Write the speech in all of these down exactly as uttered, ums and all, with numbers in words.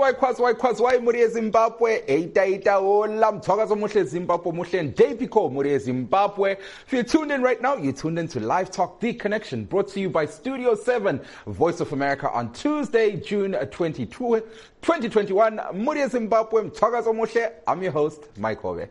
Kwazwai, Kwazwai, Kwazwai, Murie Zimbabwe, Eita Eita Olam, Thogazo Mushle Zimbabwe Mushle, and J P Co, Murie Zimbabwe. If you're tuned in right now, you're tuned in to Live Talk The Connection, brought to you by Studio seven, Voice of America, on Tuesday, June twenty-second, twenty twenty-one. Murie Zimbabwe, Thogazo Mushle. I'm your host, Mike Hove.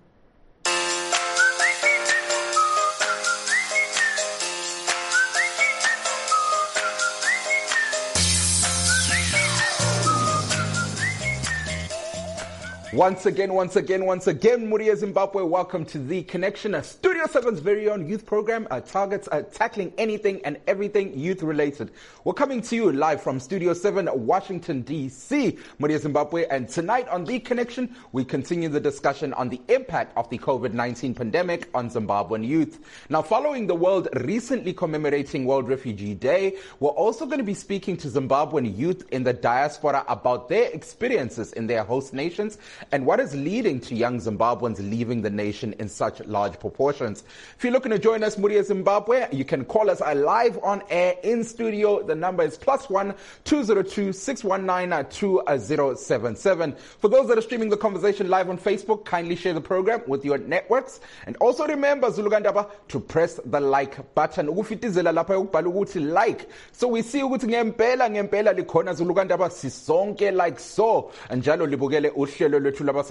Once again, once again, once again, Murie Zimbabwe, welcome to The Connection, a Studio seven's very own youth program, uh, targets uh, tackling anything and everything youth-related. We're coming to you live from Studio seven, Washington, D C, Murie Zimbabwe, and tonight on The Connection, we continue the discussion on the impact of the COVID nineteen pandemic on Zimbabwean youth. Now, following the world recently commemorating World Refugee Day, we're also going to be speaking to Zimbabwean youth in the diaspora about their experiences in their host nations and what is leading to young Zimbabweans leaving the nation in such large proportions. If you're looking to join us, Murie Zimbabwe, you can call us live on air in studio. The number is plus one two zero two six one nine two zero seven seven. For those that are streaming the conversation live on Facebook, kindly share the program with your networks. And also remember, Zulugandaba, to press the like button. Ukufitizela lapha ukubhala ukuthi like. So we see ukuthi ngempela ngempela likhona Zulugandaba sisonke like so. Njalo libukele uhlelo.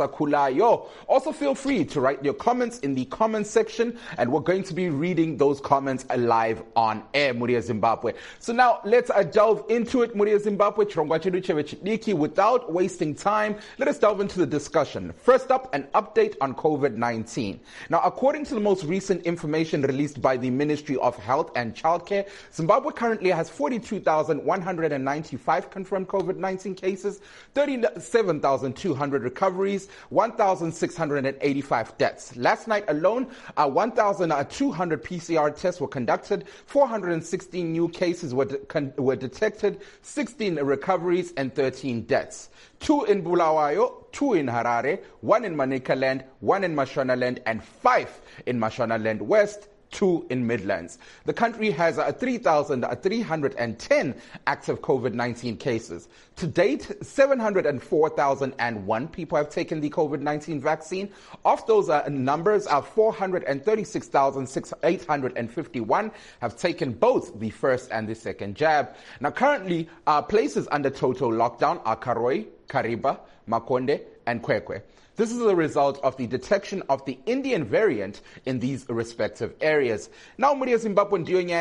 Also feel free to write your comments in the comments section, and we're going to be reading those comments live on air, Murie Zimbabwe. So now let's uh, delve into it, Murie Zimbabwe. Without wasting time, let us delve into the discussion. First up, an update on COVID nineteen. Now, according to the most recent information released by the Ministry of Health and Childcare, Zimbabwe currently has forty-two thousand one hundred ninety-five confirmed COVID nineteen cases, thirty-seven thousand two hundred recoveries, one thousand six hundred eighty-five deaths. Last night alone, uh, one thousand two hundred P C R tests were conducted, four hundred sixteen new cases were, de- con- were detected, sixteen recoveries, and thirteen deaths. Two in Bulawayo, two in Harare, one in Manicaland, one in Mashonaland, and five in Mashonaland West, two in Midlands. The country has uh, three thousand three hundred ten active COVID nineteen cases. To date, seven hundred four thousand one people have taken the COVID nineteen vaccine. Of those uh, numbers, uh, four hundred thirty-six thousand eight hundred fifty-one have taken both the first and the second jab. Now, currently, uh, places under total lockdown are Karoi, Kariba, Makonde, and Kwekwe. This is a result of the detection of the Indian variant in these respective areas. Now, Murie Zimbabwe,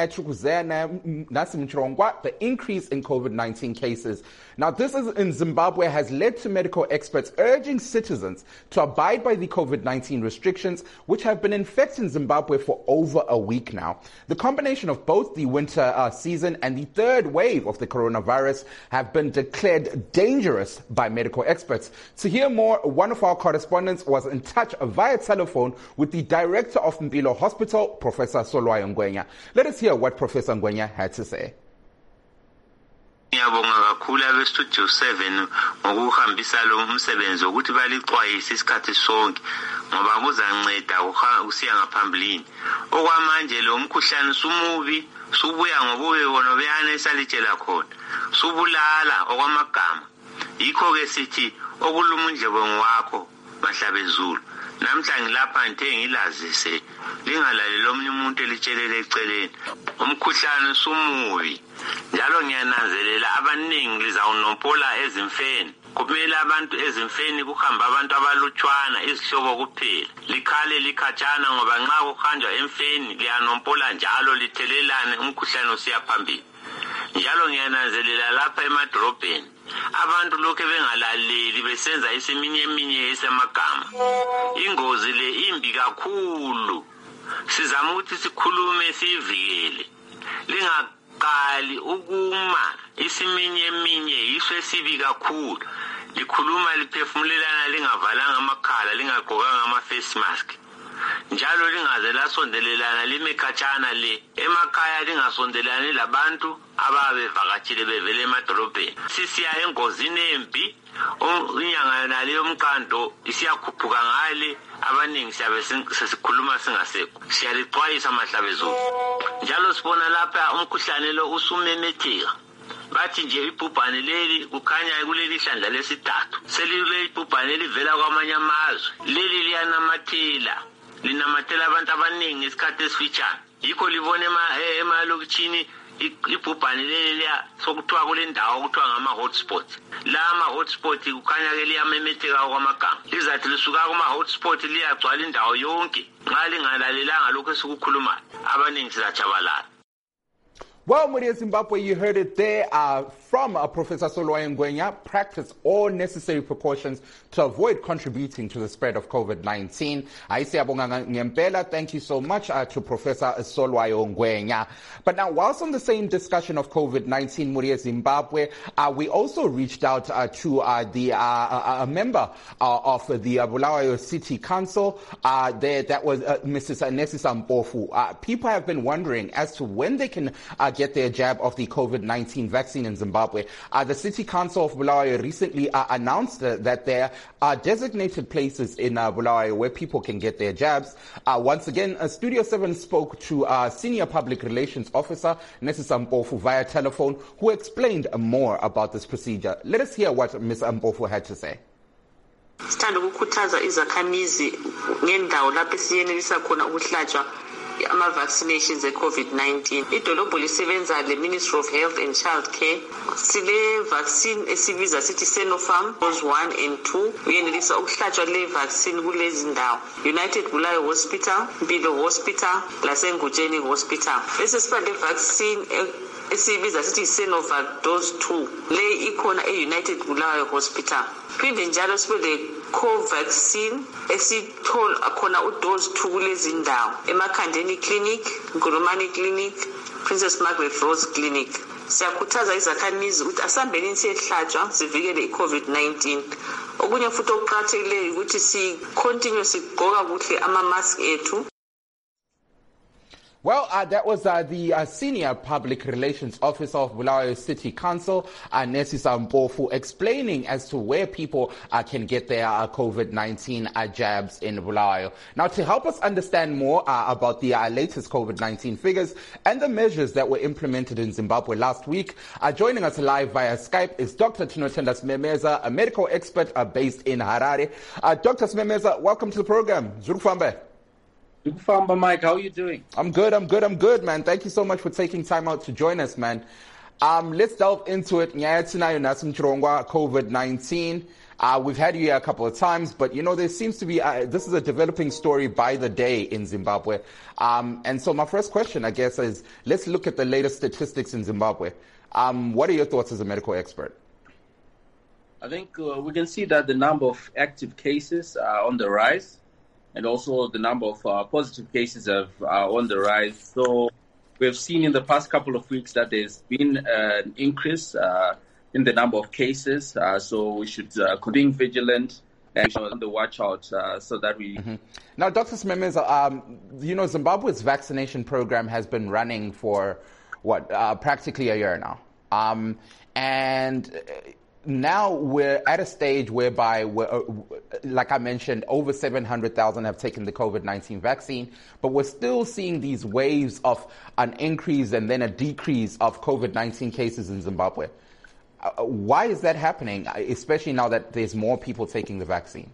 the increase in COVID nineteen cases. Now, this is in Zimbabwe has led to medical experts urging citizens to abide by the COVID nineteen restrictions, which have been infecting Zimbabwe for over a week now. The combination of both the winter uh, season and the third wave of the coronavirus have been declared dangerous by medical experts. To hear more, one of our correspondents was in touch via telephone with the director of Mpilo Hospital, Professor Solwayo Ngwenya. Let us hear what Professor Ngwenya had to say. Ngiyabonga kakhulu abestudio seven ngokuhambisa lo umsebenzi ukuthi balixwayise isikhathi sonke ngoba kuzanceda usiya ngaphambili. Okwamanje lo mkhuhlane sumubi subuya ngobuye bona beyana esalitshela khona subulala okwamagama. Yikho ke sithi okuluma indlebe ngwakho bahlabezulu. Namhla ngilapha ngithe ngilazise lingalaleli omnye umuntu elitshelele eceleni. Umkhuhlane sumubi. Njalo ngiyananzelela abaningi lizawunompola ezimfeni. Kumele abantu ezimfeni kuhamba abantu abalutshwana izihlobo kuphela. Likhale likhatshana ngoba nxa kuhanjwa emfeni liyanompola njalo lithelelane umkhuhlane usiya phambili. Njalo ngiyananzelela lapha emadrobheni abantu lokho bengalaleli besenza isiminye eminye esemagama. Ingozi le imbi kakhulu. Sizama ukuthi sikhulume sivikele. Lingaqali ukuma isiminye eminye yiswe sibi kakhulu. Likhuluma liphefumulelana lingavalanga amakhala lingagqokanga ama face mask. Njalo lingaze lasondelelana limekhatshana le emakhaya lingasondelani labantu ababevakatshile bevele emadolobheni. Sisiya engozini embi inyanga yona leyo mkanto isiyakhuphuka ngale abaningi siyabe sesikhuluma singasekho. Siyalixwayisa amahlabezulu. Njalo sibona lapha umkhuhlane lo usumemetheka. bathi nje ibhubhane leli kukhanya kuleli hlandla lesithathu selile ibhubhane livela kwamanye amazwe leli liyanamathela linamathela abantu abaningi isikhathi esifitshane yikho libone emalokitshini ibhubhane leli liya sokuthiwa kule ndawo okuthiwa ngama-hotspot la ama-hotspot kukhanya ke liyamemetheka kwamagama lizathi lisuka kuma-hotspot liyagcwala indawo yonke nxa lingalalelanga lokhu esikukhulumayo abaningi sizatshabalala. Well, Muria Zimbabwe, you heard it there uh, from uh, Professor Solwayo Ngwenya. Practice all necessary precautions to avoid contributing to the spread of COVID nineteen. Thank you so much uh, to Professor Solwayo Ngwenya. But now, whilst on the same discussion of COVID nineteen, Muria Zimbabwe, uh, we also reached out uh, to uh, the uh, a member uh, of the uh, Bulawayo City Council. Uh, there, that was uh, Missus Nesisa Mpofu. Uh, people have been wondering as to when they can uh, get their jab of the COVID nineteen vaccine in Zimbabwe. Uh, the City Council of Bulawayo recently uh, announced uh, that there are designated places in uh, Bulawayo where people can get their jabs. Uh, once again, uh, Studio seven spoke to uh, Senior Public Relations Officer Nesisa Mpofu via telephone, who explained more about this procedure. Let us hear what Miz Mpofu had to say. Sithanda ukukhuthaza izakhamizi ngendawo lapho siyenelisa khona ukuhlatshwa ama-vaccinations e-COVID nineteen. Idolobho lisebenza le-Ministry of Health and Child Care. Sile vaccine esibiza sithi Sinopharm, dose one and two. Uyenelisa ukuhlatshwa le vaccine kulezi ndawo. United Bulawayo Hospital, Mpilo Hospital, laseNgutsheni Hospital. Bese siba le vaccine esibiza sithi Sinovac dose two. Le ikhona e-United Bulawayo Hospital. Phinde njalo sibe le co-vaccine esithola akhona udose two kulezi ndawo eMakhandeni Clinic, Nkulumani Clinic, Princess Margaret Rose Clinic. Siyakhuthaza izakhamizi ukuthi asambeni siyehlatshwa sivikele i-COVID nineteen. Okunye futhi okuqakathekileyo ukuthi si continue sigqoka kuhle ama-mask ethu. Well, uh, that was uh, the uh, Senior Public Relations Officer of Bulawayo City Council, uh, Nesisa Mpofu, explaining as to where people uh, can get their uh, COVID nineteen uh, jabs in Bulawayo. Now, to help us understand more uh, about the uh, latest COVID nineteen figures and the measures that were implemented in Zimbabwe last week, uh, joining us live via Skype is Doctor Tinotenda Smemeza, a medical expert uh, based in Harare. Uh, Doctor Smemeza, welcome to the program. Zurufambe. Famba, Mike, how are you doing? I'm good, I'm good, I'm good, man. Thank you so much for taking time out to join us, man. Um, let's delve into it. COVID nineteen. Uh, we've had you here a couple of times, but you know, there seems to be, uh, this is a developing story by the day in Zimbabwe. Um, and so my first question, I guess, is let's look at the latest statistics in Zimbabwe. Um, what are your thoughts as a medical expert? I think uh, we can see that the number of active cases are on the rise. And also the number of uh, positive cases have, are on the rise. So we've seen in the past couple of weeks that there's been uh, an increase uh, in the number of cases. Uh, so we should uh, continue vigilant and on the watch out uh, so that we... Mm-hmm. Now, Doctor Smemeza, um, you know, Zimbabwe's vaccination program has been running for, what, uh, practically a year now. Um, and... Uh, Now we're at a stage whereby, we're, uh, like I mentioned, over seven hundred thousand have taken the COVID nineteen vaccine, but we're still seeing these waves of an increase and then a decrease of COVID nineteen cases in Zimbabwe. Uh, why is that happening, especially now that there's more people taking the vaccine?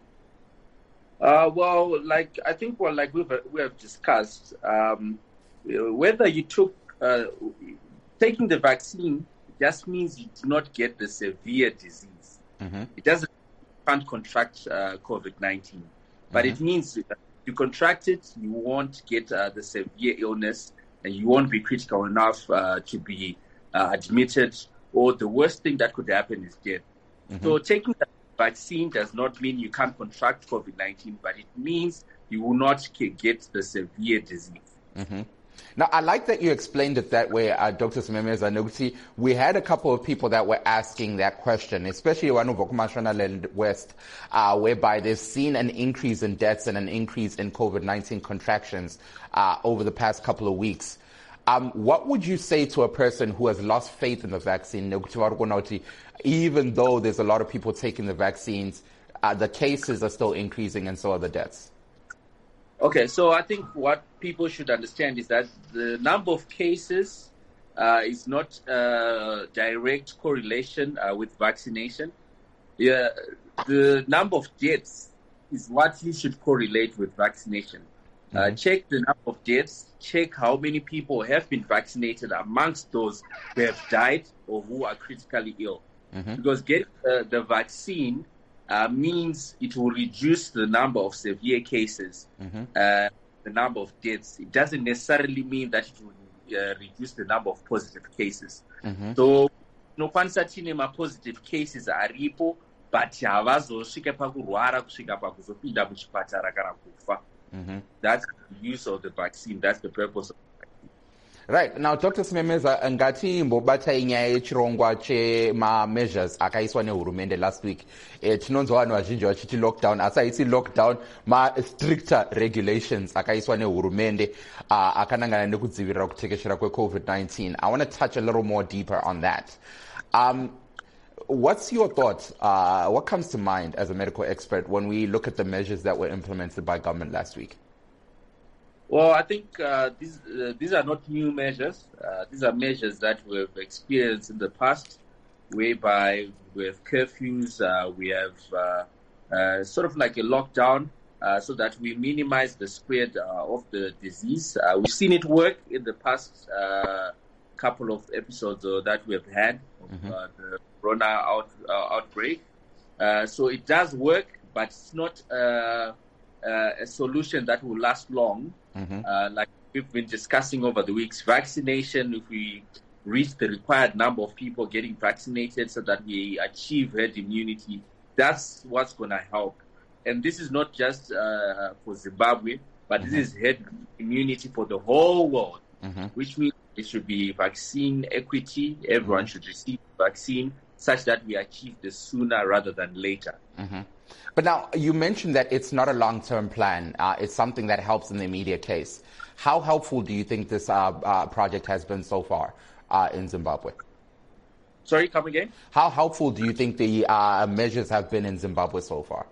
Uh, well, like I think, well, like we've, we have discussed, um, whether you took uh, taking the vaccine just means you do not get the severe disease. Mm-hmm. It doesn't you can't contract uh, COVID nineteen, but mm-hmm. it means that if you contract it, you won't get uh, the severe illness, and you won't be critical enough uh, to be uh, admitted. Or the worst thing that could happen is death. Mm-hmm. So taking the vaccine does not mean you can't contract COVID nineteen, but it means you will not get the severe disease. Mm-hmm. Now, I like that you explained it that way, uh, Doctor Smemeza Noguti. We had a couple of people that were asking that question, especially one of Okumashana West, uh, whereby they've seen an increase in deaths and an increase in COVID nineteen contractions uh, over the past couple of weeks. Um, what would you say to a person who has lost faith in the vaccine, even though there's a lot of people taking the vaccines, uh, the cases are still increasing and so are the deaths? Okay, so I think what people should understand is that the number of cases uh, is not uh, direct correlation uh, with vaccination. Yeah, the number of deaths is what you should correlate with vaccination. Uh, mm-hmm. Check the number of deaths, check how many people have been vaccinated amongst those who have died or who are critically ill. Mm-hmm. Because getting uh, the vaccine uh, means it will reduce the number of severe cases, mm-hmm. uh, the number of deaths. It doesn't necessarily mean that it will uh, reduce the number of positive cases. Mm-hmm. So, no kwanisatine ma positive cases aripo, but havazosvika pakurwara kusvika pakuzopinda muchipatara kana kufa. Mm-hmm. That's the use of the vaccine. That's the purpose of the vaccine. Right. Now, Doctor Simemeza, ngati mbobata inyaya yechirongwa chema measures akaiswa nehurumende last week. Eh, tinonzwa vanhu vazhinji vachiti lockdown, asi haisi lockdown, ma stricter regulations akaiswa nehurumende uh, akanangana nekudzivirira kutekeshera kwe-COVID nineteen. I want to touch a little more deeper on that. Um, What's your thoughts? Uh, what comes to mind as a medical expert when we look at the measures that were implemented by government last week? Well, I think uh, these uh, these are not new measures. Uh, these are measures that we've experienced in the past, whereby with curfews, uh, we have uh, uh, sort of like a lockdown uh, so that we minimize the spread uh, of the disease. Uh, we've seen it work in the past uh, couple of episodes uh, that we have had of mm-hmm. uh, the Corona out, uh, outbreak. Uh, so it does work, but it's not uh, uh, a solution that will last long. Mm-hmm. Uh, like we've been discussing over the weeks, vaccination, if we reach the required number of people getting vaccinated so that we achieve herd immunity, that's what's going to help. And this is not just uh, for Zimbabwe, but mm-hmm. this is herd immunity for the whole world, mm-hmm. which means it should be vaccine equity. Everyone mm-hmm. should receive vaccine such that we achieve this sooner rather than later. Mm-hmm. But now, you mentioned that it's not a long-term plan. Uh, it's something that helps in the immediate case. How helpful do you think this uh, uh, project has been so far uh, in Zimbabwe? Sorry, come again? How helpful do you think the uh, measures have been in Zimbabwe so far?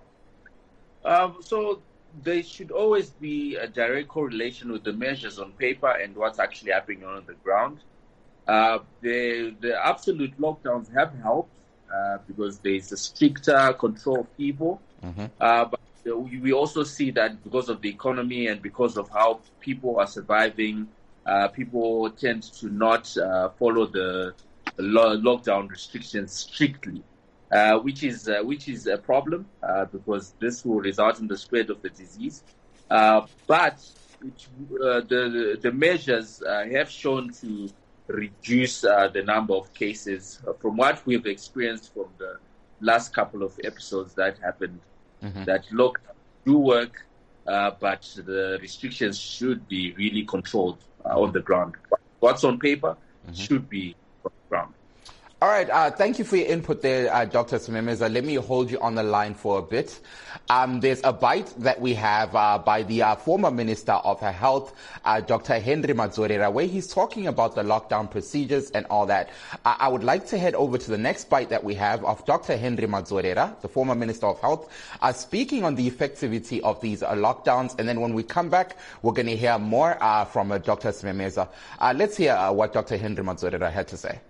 Um, so there should always be a direct correlation with the measures on paper and what's actually happening on the ground. Uh, the, the absolute lockdowns have helped uh, because there is a stricter control of people. Mm-hmm. Uh, but we also see that because of the economy and because of how people are surviving, uh, people tend to not uh, follow the, the lo- lockdown restrictions strictly, uh, which is uh, which is a problem uh, because this will result in the spread of the disease. Uh, but it, uh, the the measures uh, have shown to reduce uh, the number of cases uh, from what we've experienced from the last couple of episodes that happened. Mm-hmm. That look do work, uh, but the restrictions should be really controlled uh, mm-hmm. on the ground. What's on paper mm-hmm. should be on the ground. All right. Uh, thank you for your input there, uh, Doctor Simemeza. Let me hold you on the line for a bit. Um, there's a bite that we have uh, by the uh, former Minister of Health, uh, Doctor Henry Madzorera, where he's talking about the lockdown procedures and all that. Uh, I would like to head over to the next bite that we have of Doctor Henry Madzorera, the former Minister of Health, uh, speaking on the effectivity of these uh, lockdowns. And then when we come back, we're going to hear more uh, from uh, Doctor Simemeza. Uh, let's hear uh, what Doctor Henry Madzorera had to say.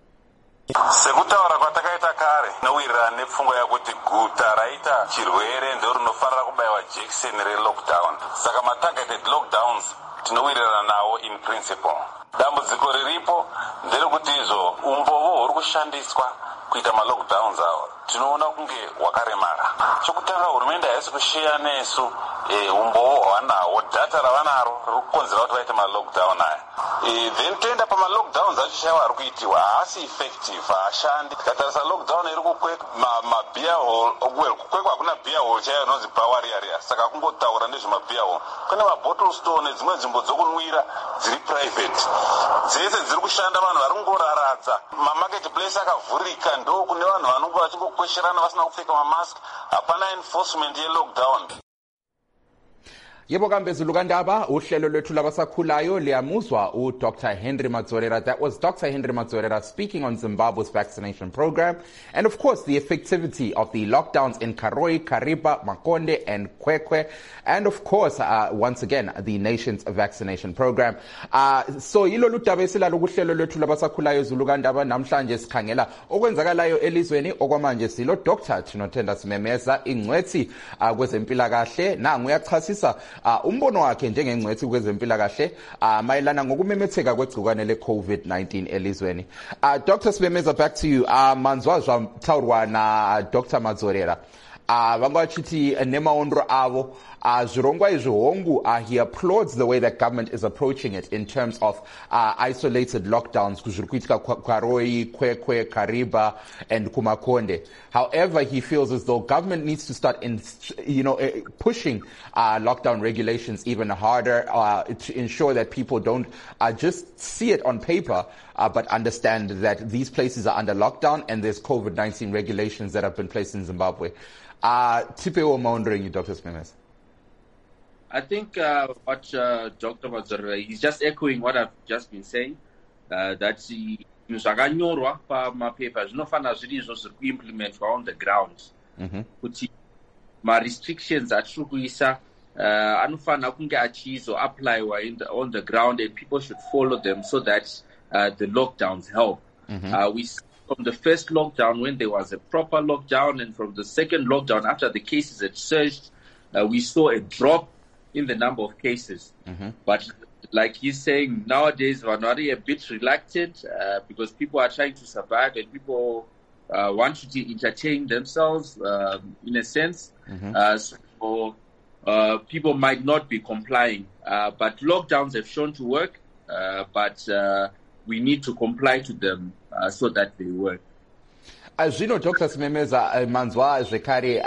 Sekutaura kwatakaita kare nowirirana nepfungwa yakuti guta raita chirwere ndo rinofanira kubayiwa jekiseni relockdown. Saka matargeted lockdowns tinowirirana nawo in principle. Dambudziko riripo nderekuti izvo umboo huri kushandiswa kuita malockdowns awo tinoona kunge wakaremara. Chokutanga hurumende haisi kushiya nesu e, umboo hwanawo data ravanaro riri kukonzera kuti vaite malockdown aya. E, then toenda pamalockdowns acho chaiwo ari kuitiwa haasi effective haashandi. Tikatarisa lockdown iri kukweka mabia hall well kukwekwa hakuna beer hall chaiyo inonzi bar area. Saka kungotaura nezvemabeer hall kune mabottle store nedzimwe nzvimbo dzokunwira dziri private dzese dziri kushanda vanhu vari kungoraradza. Mamarket place akavhurika ndo kune vanhu vanonge vachingokwesherana vasina kupfeka mamask. Hapana enforcement yelockdown. Yebo kambe Zulukandaba, uhlelo lwethu labasakhulayo liyamuzwa u Doctor Henry Madzorera. That was Doctor Henry Madzorera speaking on Zimbabwe's vaccination program and of course the effectivity of the lockdowns in Karoi, Kariba, Makonde and Kwekwe and of course uh, once again the nation's vaccination program. Uh, so yilo ludaba esilalo kuhlelo lwethu labasakhulayo Zulukandaba namhlanje sikhangela okwenzakalayo elizweni okwamanje silo Doctor Tinothenda Simemeza ingcwethi uh, kwezempilakahle nangu uyachasisa Uh, umbono wakhe njengengcwethi kwezempilakahle uh, mayelana ngokumemetheka kwegcikwane le COVID nineteen elizweni. Uh, Doctor Simemeza, back to you. Uh, manzwa zvautaurwa na Doctor Madzorera. Uh, vanga vachiti nemaondro avo uh, zvirongwa izvi hongu uh, he applauds the way that government is approaching it in terms of uh, isolated lockdowns kuzviri kuitika Karoi, Kwekwe, Kariba and Kumakonde. However, he feels as though government needs to start in, you know, uh, pushing uh, lockdown regulations even harder uh, to ensure that people don't uh, just see it on paper uh, but understand that these places are under lockdown and there's COVID nineteen regulations that have been placed in Zimbabwe. Uh, Tipewo Maundering, Doctor Simemeza. I think uh, what uh, Doctor Madzorera, he's just echoing what I've just been saying, uh, that he zvakanyorwa pamapepa zvinofana zviri izvo zviri kuimplementwa on the ground kuti ma-restrictions atiri kuisa uh, anofana kunge achizoapplywa on the ground and people should follow them so that uh, the lockdowns help. Mm-hmm. Uh, we From the first lockdown, when there was a proper lockdown, and from the second lockdown, after the cases had surged, uh, we saw a drop in the number of cases. Mm-hmm. But like he's saying, nowadays we're not a bit reluctant uh, because people are trying to survive and people uh, want to entertain themselves uh, in a sense. Mm-hmm. Uh, so uh, people might not be complying. Uh, but lockdowns have shown to work, uh, but uh, we need to comply to them uh, so that they work. Zvino Doctor Simemeza manzwa zvekare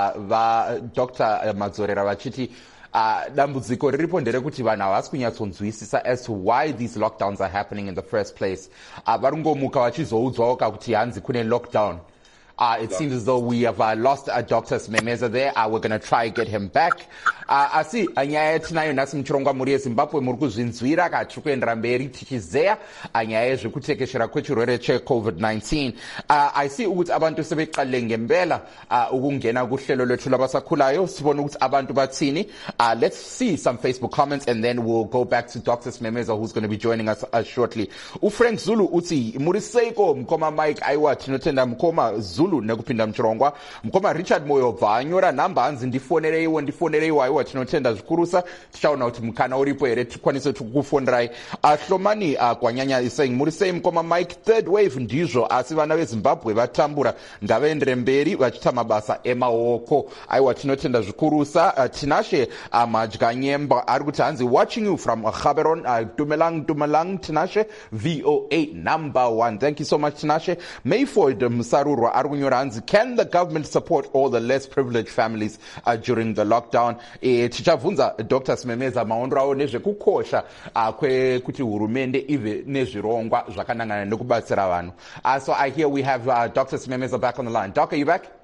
va Doctor Madzorera vachiti dambudziko riripo nderekuti vanhu havasi kunyatsonzwisisa as to why these lockdowns are happening in the first place. Varungomuka vachizoudzwawo kuti hanzi kune lockdown. Uh, it seems as though we have uh, lost uh, Doctor Simemeza there. Uh, we're going to try get him back. Uh, asi nyaya yatinayo nhasi muchirongwa muri yeZimbabwe muri kuzvinzwira ka tiri kuendera mberi tichizeya nyaya yezvekutekeshera kwechirwere cheCovid nineteen. Uh, I see ukuthi abantu sebeqalile ngempela uh, ukungena kuhlelo lwethu labasakhulayo sibone ukuthi abantu bathini. Uh, let's see some Facebook comments and then we'll go back to Doctor Simemeza who's going to be joining us uh, shortly. uFrank Zulu uthi muri seiko mkoma Mike aiwa tinothenda mkoma Zulu nekupinda mchirongwa mkoma Richard Moyo bvanyora namba hanzi ndifonereiwo ndifonereiwo aiwa tinothenda zvikurusa tichaona kuti mukana uripo here tikwanise kukufonderai. Hlomani uh, kwanyanya is saying muri sei mkoma Mike third wave ndizvo asi vana veZimbabwe vatambura ngavaendere mberi vachita mabasa emaoko aiwa tinothenda zvikurusa. uh, Tinashe uh, Madyanyemba ari kuti hanzi watching you from Gaborone. uh, Dumelang Dumelang Tinashe V O A number one. Thank you so much Tinashe. Mayford Musarurwa ari kunyora hanzi can the government support all the less privileged families uh, during the lockdown. E, tichabvunza Doctor Simemeza maondro awo nezvekukosha uh, kwekuti hurumende ive nezvirongwa zvakanangana nekubatsira vanhu. Uh, so I hear we have uh, Doctor Simemeza back on the line. Doc, are you back?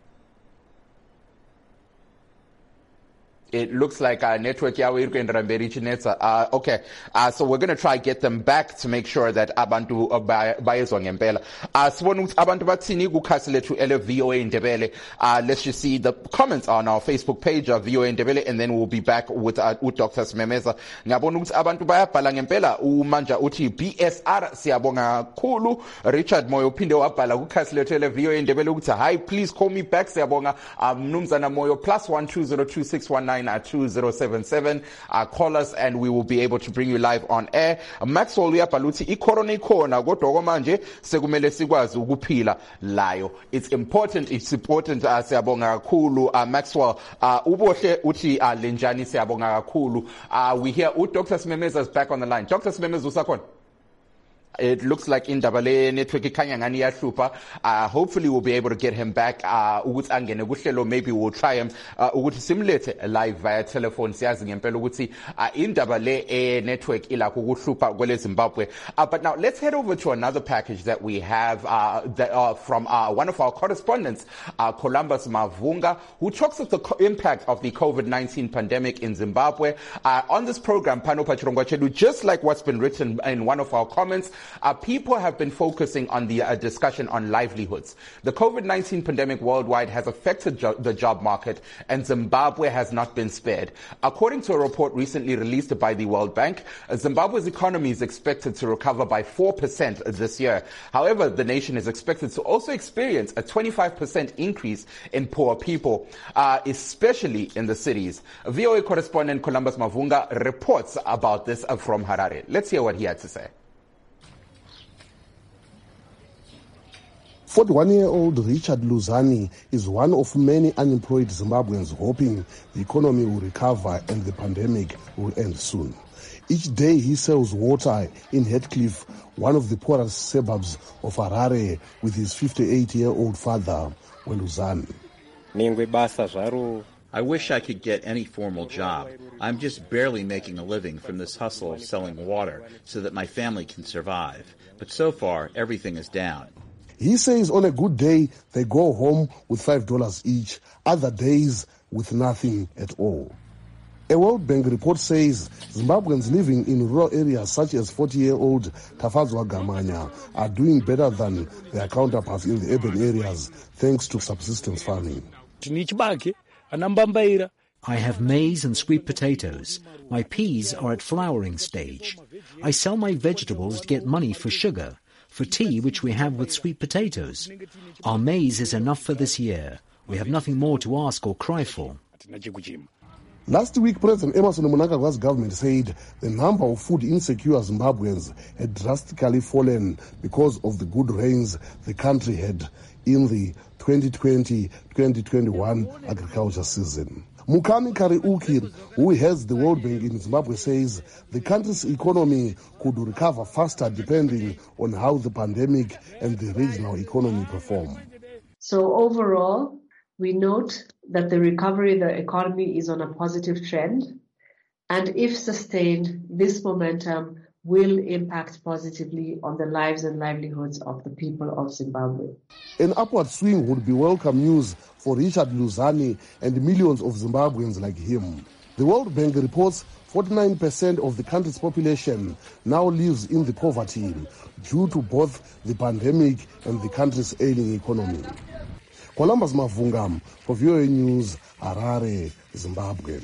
It looks like our network yawo iri kuendera mberi chinetsa. Uh, okay, uh, so we're going to try get them back to make sure that abantu bayezwa ngempela. Uh, sibona ukuthi abantu bathini kukhasi lethu ele V O A Ndebele. Uh, let's just see the comments on our Facebook page of V O A Ndebele and then we'll be back with, uh, with Doctor Simemeza. Ngiyabona ukuthi abantu bayabhala ngempela. Umanja uthi B S R siyabonga kakhulu. Richard Moyo phinde wabhala kukhasi lethu ele V O A Ndebele ukuthi hi please call me back siyabonga. Mnumzana Moyo plus one two zero two six one nine at two zero seven seven. Uh, call us and we will be able to bring you live on air. Maxwell uyabaluthi icorona ikhona kodwa okwamanje sekumele sikwazi ukuphila layo. It's important, it's important. Uh, siyabonga kakhulu. Uh, Maxwell uh, ubohle uthi uh, lenjani siyabonga kakhulu. Uh, we hear u Doctor Simemeza is back on the line. Doctor Simemeza usakhona? It looks like indaba le network ikhanya ngani yahlupha. Uh, hopefully we'll be able to get him back. Uh, ukuthi angene kuhlelo, maybe we'll try him uh, ukuthi simlethe live via telephone. Siyazi ngempela ukuthi uh, indaba le e network ilakho ukuhlupha kwele Zimbabwe. Uh, but now let's head over to another package that we have uh, that, uh, from uh, one of our correspondents, uh, Columbus Mavunga, who talks of the co- impact of the COVID nineteen pandemic in Zimbabwe. Uh, on this program, Panopa Chirongwachedu, just like what's been written in one of our comments, Uh, people have been focusing on the uh, discussion on livelihoods. The COVID nineteen pandemic worldwide has affected jo- the job market, and Zimbabwe has not been spared. According to a report recently released by the World Bank, uh, Zimbabwe's economy is expected to recover by four percent this year. However, the nation is expected to also experience a twenty-five percent increase in poor people, uh, especially in the cities. V O A correspondent Columbus Mavunga reports about this uh, from Harare. Let's hear what he had to say. forty-one-year-old Richard Luzani is one of many unemployed Zimbabweans hoping the economy will recover and the pandemic will end soon. Each day he sells water in Heathcliff, one of the poorest suburbs of Harare, with his fifty-eight-year-old father, Weluzani. I wish I could get any formal job. I'm just barely making a living from this hustle of selling water so that my family can survive. But so far, everything is down. He says on a good day, they go home with five dollars each, other days with nothing at all. A World Bank report says Zimbabweans living in rural areas such as forty-year-old Tafadzwa Gamanya are doing better than their counterparts in the urban areas thanks to subsistence farming. I have maize and sweet potatoes. My peas are at flowering stage. I sell my vegetables to get money for sugar, for tea which we have with sweet potatoes. Our maize is enough for this year. We have nothing more to ask or cry for. Last week, President Emmerson Mnangagwa's government said the number of food insecure Zimbabweans had drastically fallen because of the good rains the country had in the twenty twenty twenty twenty-one agriculture season. Mukami Kariuki, who heads the World Bank in Zimbabwe, says the country's economy could recover faster depending on how the pandemic and the regional economy perform. So overall, we note that the recovery of the economy is on a positive trend, and if sustained, this momentum will impact positively on the lives and livelihoods of the people of Zimbabwe. An upward swing would be welcome news for Richard Luzani and millions of Zimbabweans like him. The World Bank reports forty-nine percent of the country's population now lives in the poverty due to both the pandemic and the country's ailing economy. Columbus Mavunga for V O A News, Harare, Zimbabwe.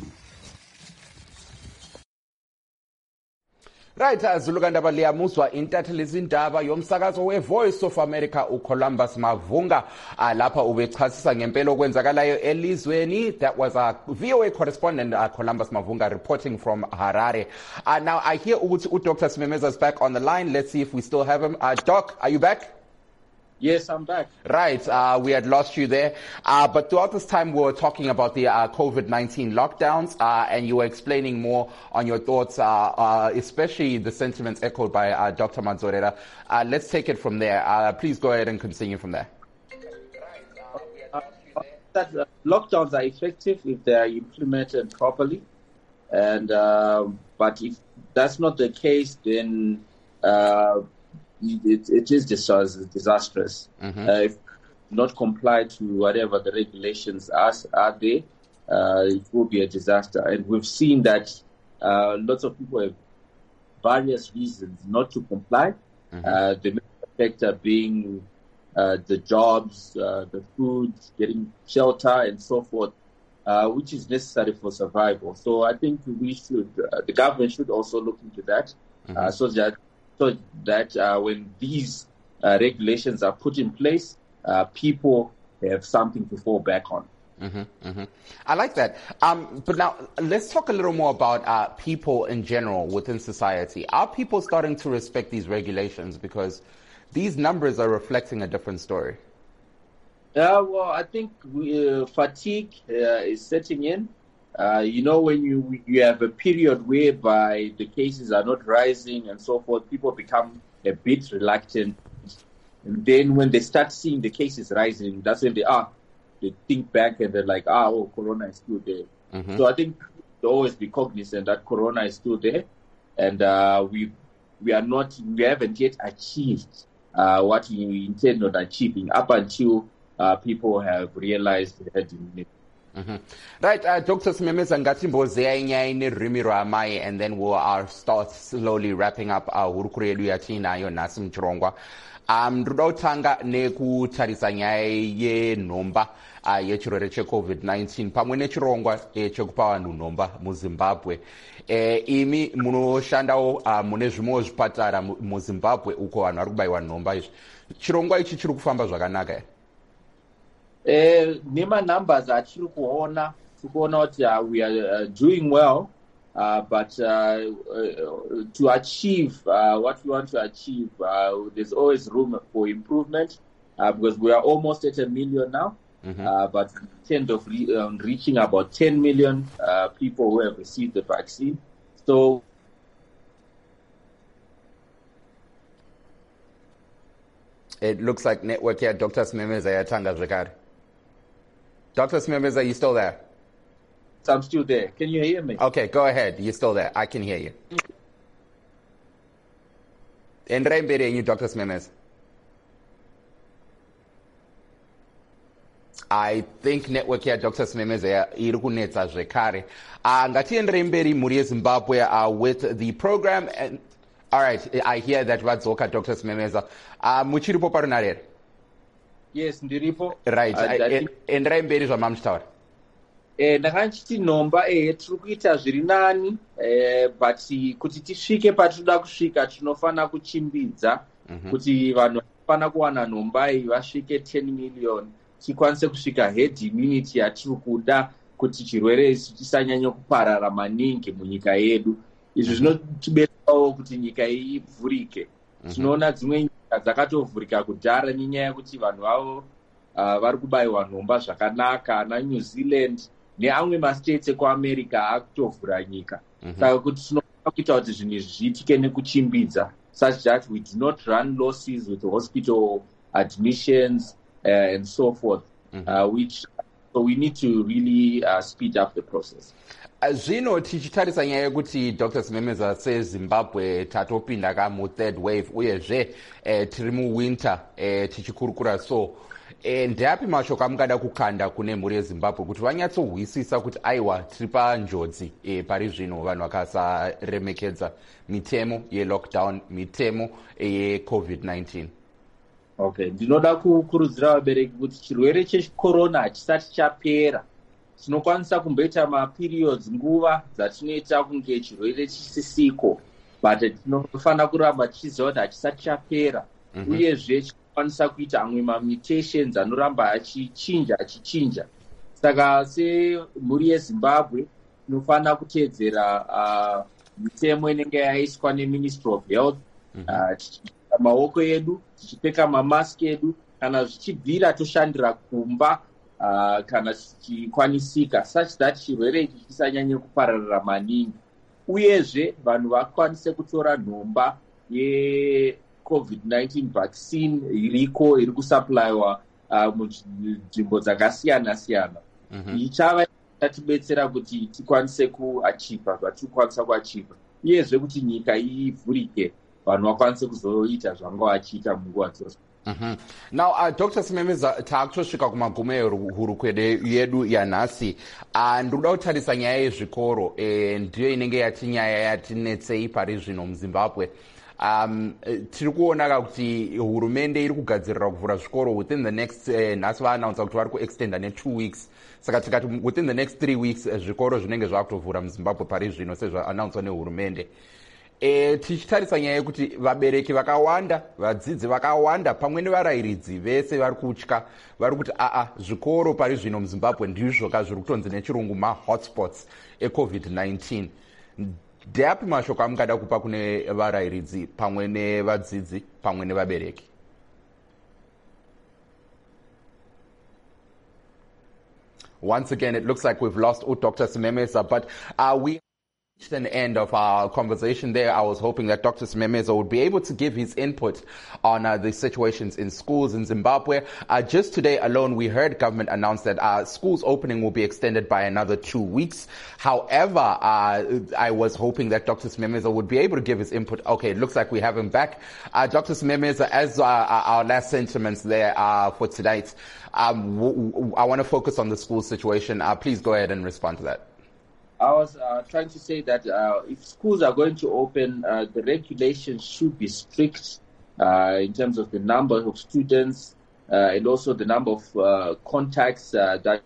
Right, Zulugandaba liyamuzwa intatheli izindaba yomsakazo we-Voice of America uColumbus Mavunga uh, lapha ubechasisa ngempela okwenzakalayo elizweni. That was a V O A correspondent uh, Columbus Mavunga reporting from Harare. Uh, now I hear ukuthi uDoctor Simemeza is back on the line. Let's see if we still have him. Uh, Doc, are you back? Yes, I'm back. Right, uh, we had lost you there. Uh, but throughout this time, we were talking about the uh, COVID nineteen lockdowns, uh, and you were explaining more on your thoughts, uh, uh, especially the sentiments echoed by uh, Doctor Manzorera. Uh, let's take it from there. Uh, please go ahead and continue from there. Uh, that uh, lockdowns are effective if they are implemented properly, and uh, but if that's not the case, then uh, It, it is disastrous. Mm-hmm. Uh, if not comply to whatever the regulations are, are there, uh, it will be a disaster. And we've seen that uh, lots of people have various reasons not to comply. Mm-hmm. Uh, the main factor being uh, the jobs, uh, the food, getting shelter, and so forth, uh, which is necessary for survival. So I think we should, uh, the government should also look into that, mm-hmm. uh, so that so that uh, when these uh, regulations are put in place, uh, people have something to fall back on. Mm-hmm, mm-hmm. I like that. Um, but now let's talk a little more about uh, people in general within society. Are people starting to respect these regulations? Because these numbers are reflecting a different story. Uh, well, I think we, uh, fatigue uh, is setting in. Uh, you know, when you you have a period whereby the cases are not rising and so forth, people become a bit reluctant. And then when they start seeing the cases rising, that's when they are. They think back and they're like, ah, oh, corona is still there. Mm-hmm. So I think they always be cognizant that corona is still there, and uh, we we are not, we haven't yet achieved uh, what we intend on achieving up until uh, people have realized the herd immunity. Mm-hmm. Right, uh, Doctor Simemeza ngatimbozea inyaya nerurimi rwamai, and then we'll uh, start slowly wrapping up our hurukuro yedu yatinayo nhasi muchirongwa. Um, ndoda kutanga nekutarisa nyaya yenhomba uh, yechirwere checovid nineteen pamwe nechirongwa eh, chekupa vanhu nhomba muzimbabwe. Eh, imi munoshandawo uh, mune zvimwewo zvipatara muzimbabwe uko vanhu vari kubayiwa nhomba izvi. Chirongwa ichi chiri kufamba zvakanaka here? Eh, nema-numbers atiri kuona, tiri kuona kuti uh, we are uh, doing well. Uh, but uh, uh, to achieve uh, what we want to achieve, uh, there's always room for improvement uh, because we are almost at a million now. Mm-hmm. Uh, but we intend of re- um, reaching about ten million uh, people who have received the vaccine. So it looks like network here. Doctor Simemeza yatanga zvekare. Doctor Simemeza, are you still there? I'm still there. Can you hear me? Okay, go ahead. You're still there. I can hear you. Endrai mberi yenyu, Doctor Simemeza. I think network here, Doctor Simemeza, iri kunetsa zvekare. Uh, ngatienderei mberi mhuri yeZimbabwe uh, with the program. And, all right, I hear that vadzoka, Doctor Simemeza. Uh, muchiripo parunarere? Yes, ndiripo. Right. Uh, endrai mberi zvamamuchitaura. Eh, ndakanchiti nhomba eh, tiri kuita zviri nani eh, but kuti tisvike patinoda kusvika tinofana kuchimbidza mm-hmm. kuti vanhu vanofana kuwana nhomba iyi vasvike ten million tikwanise kusvika herd immunity yatiri kuda kuti chirwere ichi chisanyanya kuparara maningi munyika yedu. Izvi zvinotibetsawo kuti nyika iyi ivhurike. Mm-hmm. Tinoona dzimwe nyika dzakatovhurika kudhara nenyaya yekuti vanhu vavo uh, vari kubayiwa nhomba zvakanaka. Ana New Zealand neamwe mastates ekuamerica akutovhura nyika. Mm-hmm. Saka kuti tinofanira kuita kuti zvinhu izvi zviitike nekuchimbidza, such that we do not run losses with hospital admissions uh, and so forth. Mm-hmm. uh, which so we need to really uh, speed up the process. Zvino tichitarisa nyaya yekuti Doctor Simemeza seZimbabwe tatopinda ka mu third wave uyezve eh, tiri muwinter eh, tichikurukura so eh, ndeapi mashoko amungada kukanda kune mhuri yeZimbabwe kuti vanyatsohwisisa kuti aiwa tiri panjodzi eh, pari zvino vanhu vakasaremekedza mitemo yelockdown, mitemo yecovid nineteen? Okay, ndinoda kukurudzira vabereki kuti chirwere checorona hachisati chapera. Tinokwanisa kumboita maperiods nguva dzatinoita kunge chirwere chisisiko, but tinofanira kuramba tichiziva kuti hachisati chapera. Mm-hmm. Uyezve chinokwanisa kuita amwe mamutations anoramba achichinja achichinja. Saka semhuri yeZimbabwe tinofanira kuteedzera uh, mitemo inenge yaiswa neMinistry of Health. Mm-hmm. uh, tichipfeka maoko edu, tichipfeka mamask edu, kana zvichibvira toshandira kumba uh, kana chichikwanisika, such that chirwere ichi chisanyanye kupararira maningi. Uyezve vanhu vakwanise kutora nhomba yecovid nineteen vaccine iriko iri kusupplywa uh, munzvimbo dzakasiyana siyana. Mm-hmm. Ichava itatibetsera kuti tikwanise kuachiva zvatiri kukwanisa kuachiva, uyezve kuti nyika ivhurike vanhu vakwanise kuzoita zvanga vachiita munguva dzose. Mm-hmm. Now, uh, Doctor Simemeza, taakutosvika kumagumo ehurukuro yedu yanhasi. Uh, ndoda kutarisa nyaya yezvikoro eh, ndiyo inenge yati nyaya yatinetsei pari zvino muZimbabwe. Um, tiri kuona kuti hurumende iri kugadzirira kuvhura zvikoro within the next uh, nhasi vaannounsa kuti vari kuextenda ne-two weeks. Saka tikati within the next three weeks uh, zvikoro zvinenge zvakutovhura muZimbabwe pari zvino sezvaannounswa nehurumende. E, tichitarisa nyaya yekuti vabereki vakawanda, vadzidzi vakawanda pamwe nevarayiridzi vese vari kutya, vari kuti aa zvikoro pari zvino muZimbabwe ndizvo ka zviri kutonzi nechirungu ma-hotspots ecovid nineteen. Ndeapi mashoko amungada kupa kune varayiridzi pamwe nevadzidzi pamwe nevabereki? Once again, it looks like we've lost Doctor Simemeza, but uh, we An end of our conversation there. I was hoping that Doctor Simemeza would be able to give his input on uh, the situations in schools in Zimbabwe. Uh, just today alone, we heard government announce that uh, schools opening will be extended by another two weeks. However, uh, I was hoping that Doctor Simemeza would be able to give his input. Okay, it looks like we have him back. Uh, Doctor Simemeza, as uh, our last sentiments there uh, for tonight, um, w- w- I want to focus on the school situation. Uh, please go ahead and respond to that. I was uh, trying to say that uh, if schools are going to open, uh, the regulations should be strict uh, in terms of the number of students uh, and also the number of uh, contacts uh, that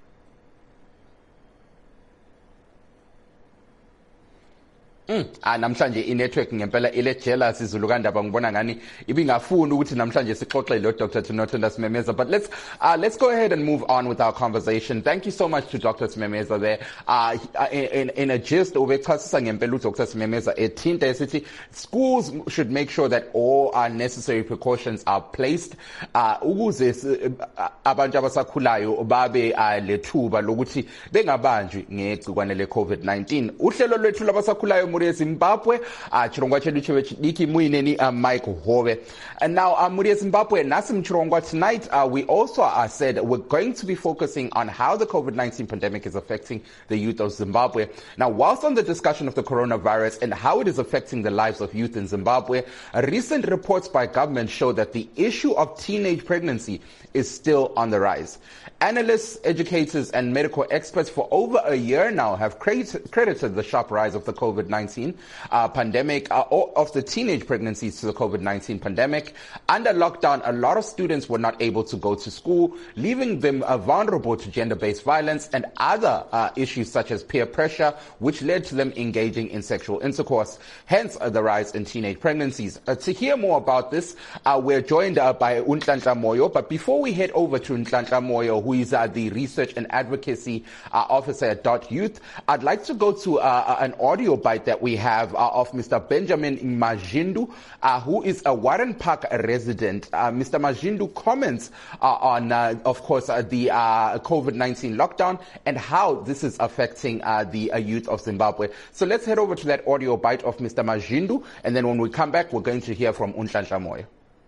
Mm. Ah, namhlanje i-network ngempela ile jealous izulukandaba ngibona ngani ibingafuni ukuthi namhlanje sixoxe lo Doctor Nothonda Simemeza. But let's uh, let's go ahead and move on with our conversation. Thank you so much to Doctor Simemeza there. Uh, in, in a gist, ubechasisa ngempela uDoctor Simemeza ethinta esithi schools should make sure that all our necessary precautions are placed uh, ukuze abantu abasakhulayo babe lethuba lokuthi bengabanjwi ngegcikwane le COVID nineteen. Uhlelo lwethu labasakhulayo muri Zimbabwe, uh, chirongwa chedu chevechidiki muineni uh, Mike Hove. And now, uh, muri Zimbabwe, nasim chirongwa tonight, uh, we also uh, said we're going to be focusing on how the COVID nineteen pandemic is affecting the youth of Zimbabwe. Now, whilst on the discussion of the coronavirus and how it is affecting the lives of youth in Zimbabwe, recent reports by government show that the issue of teenage pregnancy is still on the rise. Analysts, educators, and medical experts for over a year now have credited the sharp rise of the COVID nineteen uh, pandemic, uh, of the teenage pregnancies to the COVID nineteen pandemic. Under lockdown, a lot of students were not able to go to school, leaving them uh, vulnerable to gender-based violence and other uh, issues such as peer pressure, which led to them engaging in sexual intercourse. Hence, uh, the rise in teenage pregnancies. Uh, to hear more about this, uh, we're joined uh, by Nhlanhla Moyo. But before we head over to Nhlanhla Moyo, who is uh, the Research and Advocacy uh, Officer at Dot Youth, I'd like to go to uh, an audio bite that we have uh, of Mister Benjamin Majindu, uh, who is a Warren Park resident. Uh, Mister Majindu comments uh, on, uh, of course, uh, the uh, COVID nineteen lockdown and how this is affecting uh, the uh, youth of Zimbabwe. So let's head over to that audio bite of Mister Majindu, and then when we come back, we're going to hear from Nhlanhla Moyo.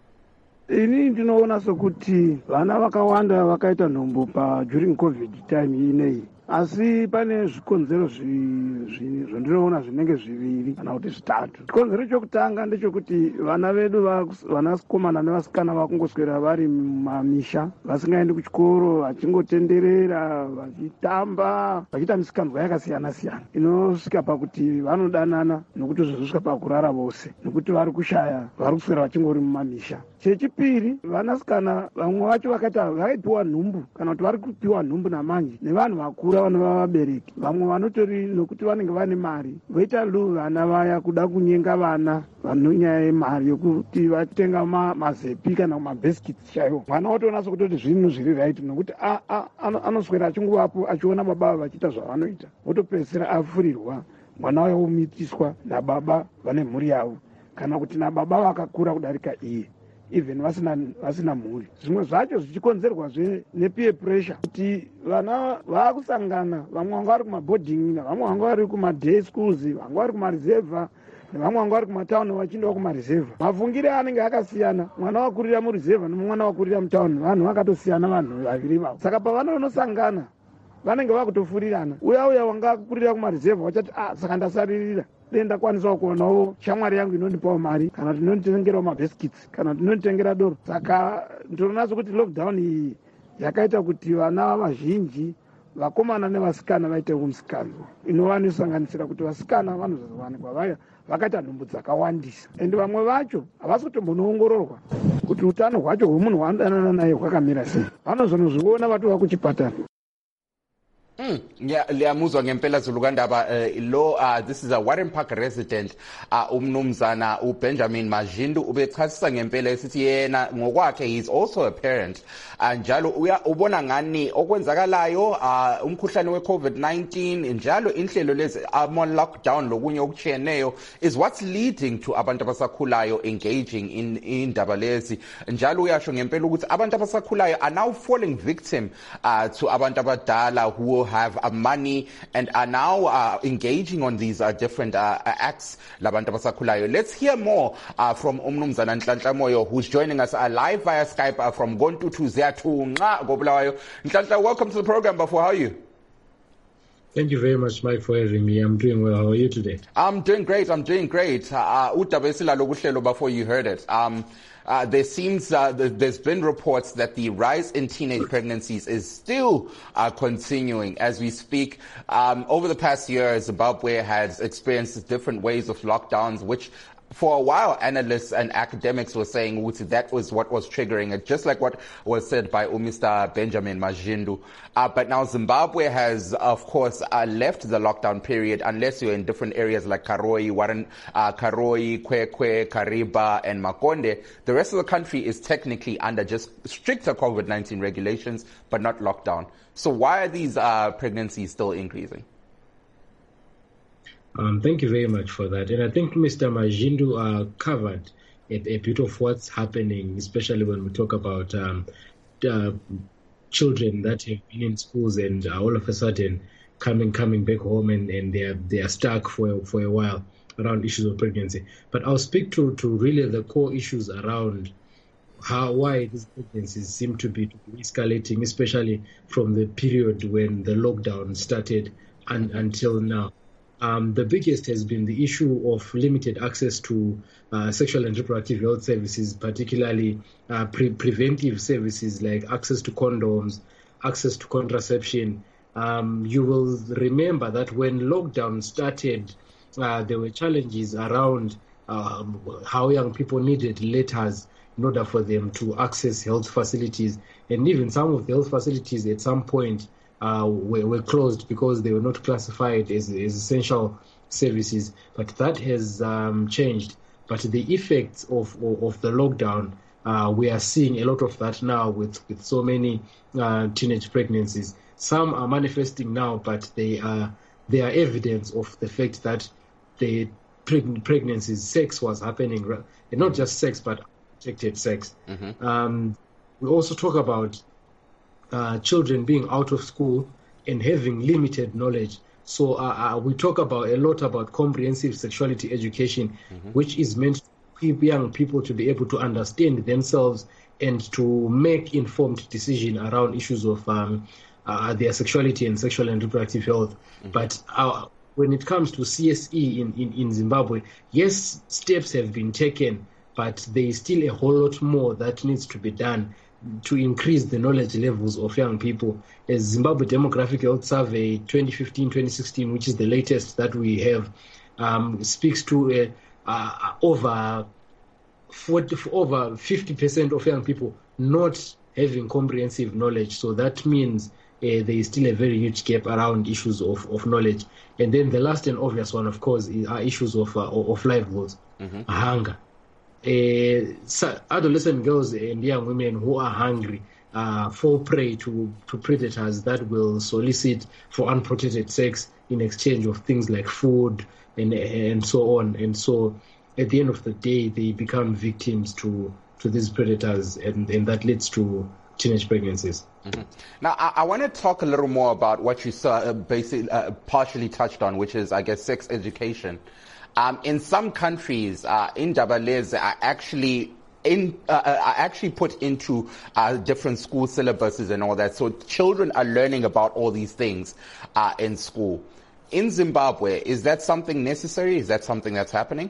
Ini ndinoona sokuti vana vakawanda vakaita nhombo pa during covid time inei, asi pane zvikonzero zvandinoona zvinenge zviviri kana kuti zvitatu. Chikonzero chokutanga ndechekuti vana vedu vanakomana nevasikana vakungoswera vari mumamisha vasingaendi kuchikoro, vachingotenderera, vachitamba, vachiita misikanzwa yakasiyana siyana inosvika pakuti vanodanana nokuti zvozvosvika pakurara vose nokuti vari kushaya, vari kuswera vachingori mumamisha. Chechipiri, vanasikana vamwe vacho vakaita vakaipiwa nhumbu kana kuti vari kupiwa nhumbu namanje nevanhu vakuru vana vavabereki. Vamwe vanotori nokuti vanenge vane mari voita lu vana vaya kuda kunyenga vana vanonyaya yemari yokuti vatenga mazepi kana mabhesiki chaiwo. Mwana otoona sokutoti zvinhu zviri right nokuti anoswera achingovapo achiona baba vachiita zvavanoita, otopedzisira afurirwa, mwana wayo omitiswa nababa vane mhuri yavo kana kuti nababa vakakura kudarika iye, even vasina vasina mhuri. Zvimwe zvacho zvichikonzerwazve nepeer pressure kuti vana vakusangana, vamwe vanga vari kumaboarding, vamwe vanga vari kumaday schools, vanga vari kumareserva, vamwe vanga vari kumatauni vachindowa kumareserva. Mafungire anenge akasiyana, mwana wakurira mureserva nomwana wakurira mutauni, vanhu vakatosiyana vanhu vaviri vavo. Saka pavanonosangana vanenge vakutofurirana. Uya uya wanga akurira kumareserva wachati ah, saka ndasaririra denda kwanisawo kuonawo shamwari yangu inondipawo mari kana kuti inonditengerawo mabhiskits kana kuti inonditengera doro. Saka ndinoona sokuti lockdown iyi yakaita kuti vana vazhinji vakomana nevasikana vaite umusikano inovanosanganisira kuti vasikana vanozowanikwa vaya vakaita nhumbu dzakawandisa, ende vamwe vacho havasi kutombonoongororwa kuti utano hwacho hwemunhu waanodanana naye hwakamira sei, vanozonozviona vatova kuchipatara. Mm, yeah, liyamuzwa ngempela Zulukandaba uh, lo uh, this is a Warren Park resident uh, umnumzana uBenjamin Majindu ubechasisa ngempela esithi yena ngokwakhe he is also a parent njalo uya ubona ngani okwenzakalayo uh, umkhuhlane we COVID nineteen njalo inhlelo lezi ama lockdown lokunye okucheneyo is what's leading to abantu abasakhulayo engaging in indaba lezi, njalo uyasho ngempela ukuthi abantu abasakhulayo are now falling victim uh, to abantu abadala who still have uh, money and are now uh, engaging on these uh, different uh, acts. Let's hear more uh, from Umnumzana Nhlanhla Moyo, who's joining us uh, live via Skype uh, from Gontu to Zeatu. Nhlanhla, welcome to the program. Before, how are you? Thank you very much, Mike, for having me. I'm doing well. How are you today? I'm doing great. I'm doing great. Uh, before you heard it. Um, uh, there seems, uh, there's been reports that the rise in teenage pregnancies is still uh, continuing as we speak. Um, over the past year, Zimbabwe has experienced different waves of lockdowns, which for a while, analysts and academics were saying that was what was triggering it, just like what was said by Mister Benjamin Majindu. Uh, but now Zimbabwe has, of course, uh, left the lockdown period, unless you're in different areas like Karoi, Warren, uh, Karoi, Kwekwe, Kariba, and Makonde. The rest of the country is technically under just stricter COVID nineteen regulations, but not lockdown. So why are these uh, pregnancies still increasing? Um, thank you very much for that. And I think Mister Majindu uh, covered a, a bit of what's happening, especially when we talk about um, uh, children that have been in schools and uh, all of a sudden coming coming back home and, and they are they are stuck for for a while around issues of pregnancy. But I'll speak to, to really the core issues around how why these pregnancies seem to be escalating, especially from the period when the lockdown started and until now. Um, the biggest has been the issue of limited access to uh, sexual and reproductive health services, particularly uh, pre- preventive services like access to condoms, access to contraception. Um, you will remember that when lockdown started, uh, there were challenges around uh, how young people needed letters in order for them to access health facilities. And even some of the health facilities at some point Uh, were, were closed because they were not classified as, as essential services. But that has um, changed. But the effects of, of, of the lockdown, uh, we are seeing a lot of that now with, with so many uh, teenage pregnancies. Some are manifesting now, but they are, they are evidence of the fact that the preg- pregnancies, sex was happening, and not just sex, but unprotected sex. Mm-hmm. Um, we also talk about Uh, children being out of school and having limited knowledge. So uh, uh, we talk about a lot about comprehensive sexuality education, mm-hmm. which is meant to equip young people to be able to understand themselves and to make informed decisions around issues of um, uh, their sexuality and sexual and reproductive health. Mm-hmm. But uh, when it comes to C S E in, in, in Zimbabwe, yes, steps have been taken, but there is still a whole lot more that needs to be done to increase the knowledge levels of young people. As Zimbabwe Demographic Health Survey twenty fifteen twenty sixteen, which is the latest that we have, um, speaks to uh, uh, over forty, over fifty percent of young people not having comprehensive knowledge. So that means uh, there is still a very huge gap around issues of, of knowledge. And then the last and obvious one, of course, are issues of, uh, of livelihoods, mm-hmm. hunger. Uh, adolescent girls and young women who are hungry uh, fall prey to, to predators that will solicit for unprotected sex in exchange of things like food and and so on. And so at the end of the day, they become victims to, to these predators, and, and that leads to teenage pregnancies. Mm-hmm. Now, I, I want to talk a little more about what you saw, uh, basically, uh, partially touched on, which is, I guess, sex education. Um, in some countries, uh, Indabalese are actually in, uh, are actually put into uh, different school syllabuses and all that. So children are learning about all these things uh, in school. In Zimbabwe, is that something necessary? Is that something that's happening?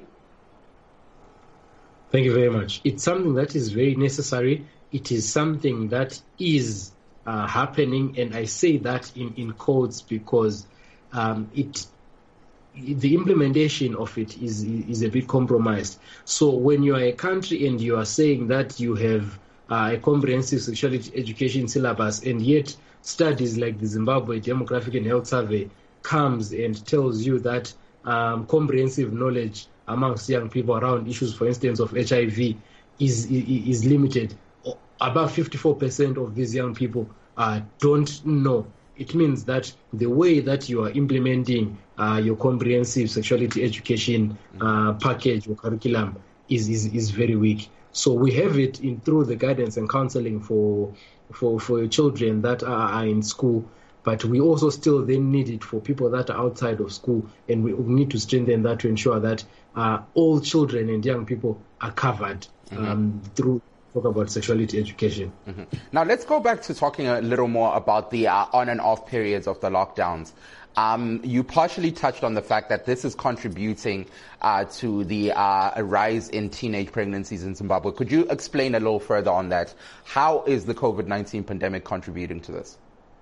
Thank you very much. It's something that is very necessary. It is something that is uh, happening, and I say that in, in quotes because um, it. the implementation of it is is a bit compromised. So when you are a country and you are saying that you have uh, a comprehensive sexuality education syllabus, and yet studies like the Zimbabwe Demographic and Health Survey comes and tells you that um, comprehensive knowledge amongst young people around issues, for instance, of H I V is is, is limited. About fifty-four percent of these young people uh, don't know. It means that the way that you are implementing uh, your comprehensive sexuality education uh, package or curriculum is, is is very weak. So we have it in through the guidance and counseling for for for children that are, are in school. but we also still then need it for people that are outside of school, and we need to strengthen that to ensure that uh, all children and young people are covered mm-hmm. um, through talk about sexuality education. Mm-hmm. Now let's go back to talking a little more about the uh, on and off periods of the lockdowns. Um, you partially touched on the fact that this is contributing uh, to the uh, rise in teenage pregnancies in Zimbabwe. Could you explain a little further on that? How is the COVID nineteen pandemic contributing to this?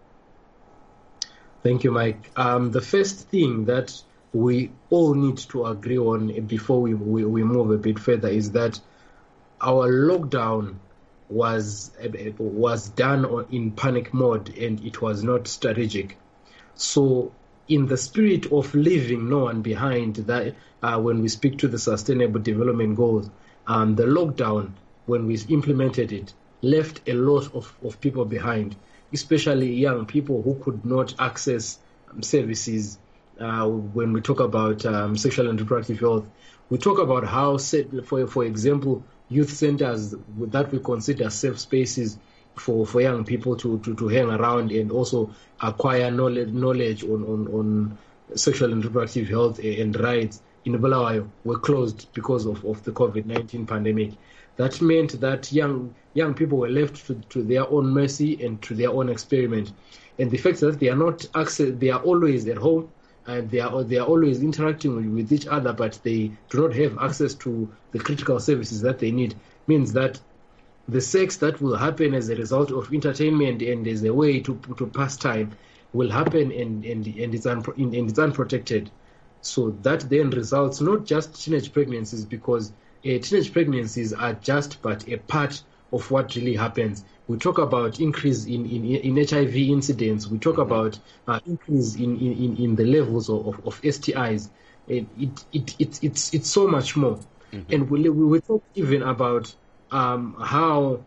Thank you, Mike. Um, the first thing that we all need to agree on before we, we, we move a bit further is that our lockdown was was done in panic mode, and it was not strategic. So in the spirit of leaving no one behind, that uh, when we speak to the Sustainable Development Goals, um, the lockdown, when we implemented it, left a lot of, of people behind, especially young people who could not access um, services. Uh, when we talk about um, sexual and reproductive health, we talk about how, for for example, youth centers that we consider safe spaces for, for young people to, to, to hang around and also acquire knowledge, knowledge on, on, on sexual and reproductive health and rights in Bulawayo were closed because of, of the COVID nineteen pandemic. That meant that young young people were left to, to their own mercy and to their own experiment. And the fact that they are not access, they are always at home, and they are they are always interacting with, with each other, but they do not have access to the critical services that they need, means that the sex that will happen as a result of entertainment and as a way to to pass time will happen, and and, and, it's, un, and it's unprotected. So that then results not just teenage pregnancies, because uh, teenage pregnancies are just but a part of what really happens. We talk about increase in, in, in H I V incidents. We talk about uh, increase in, in, in the levels of, of, of S T Is. It, it, it, it, it's, it's so much more. Mm-hmm. And we, we talk even about um, how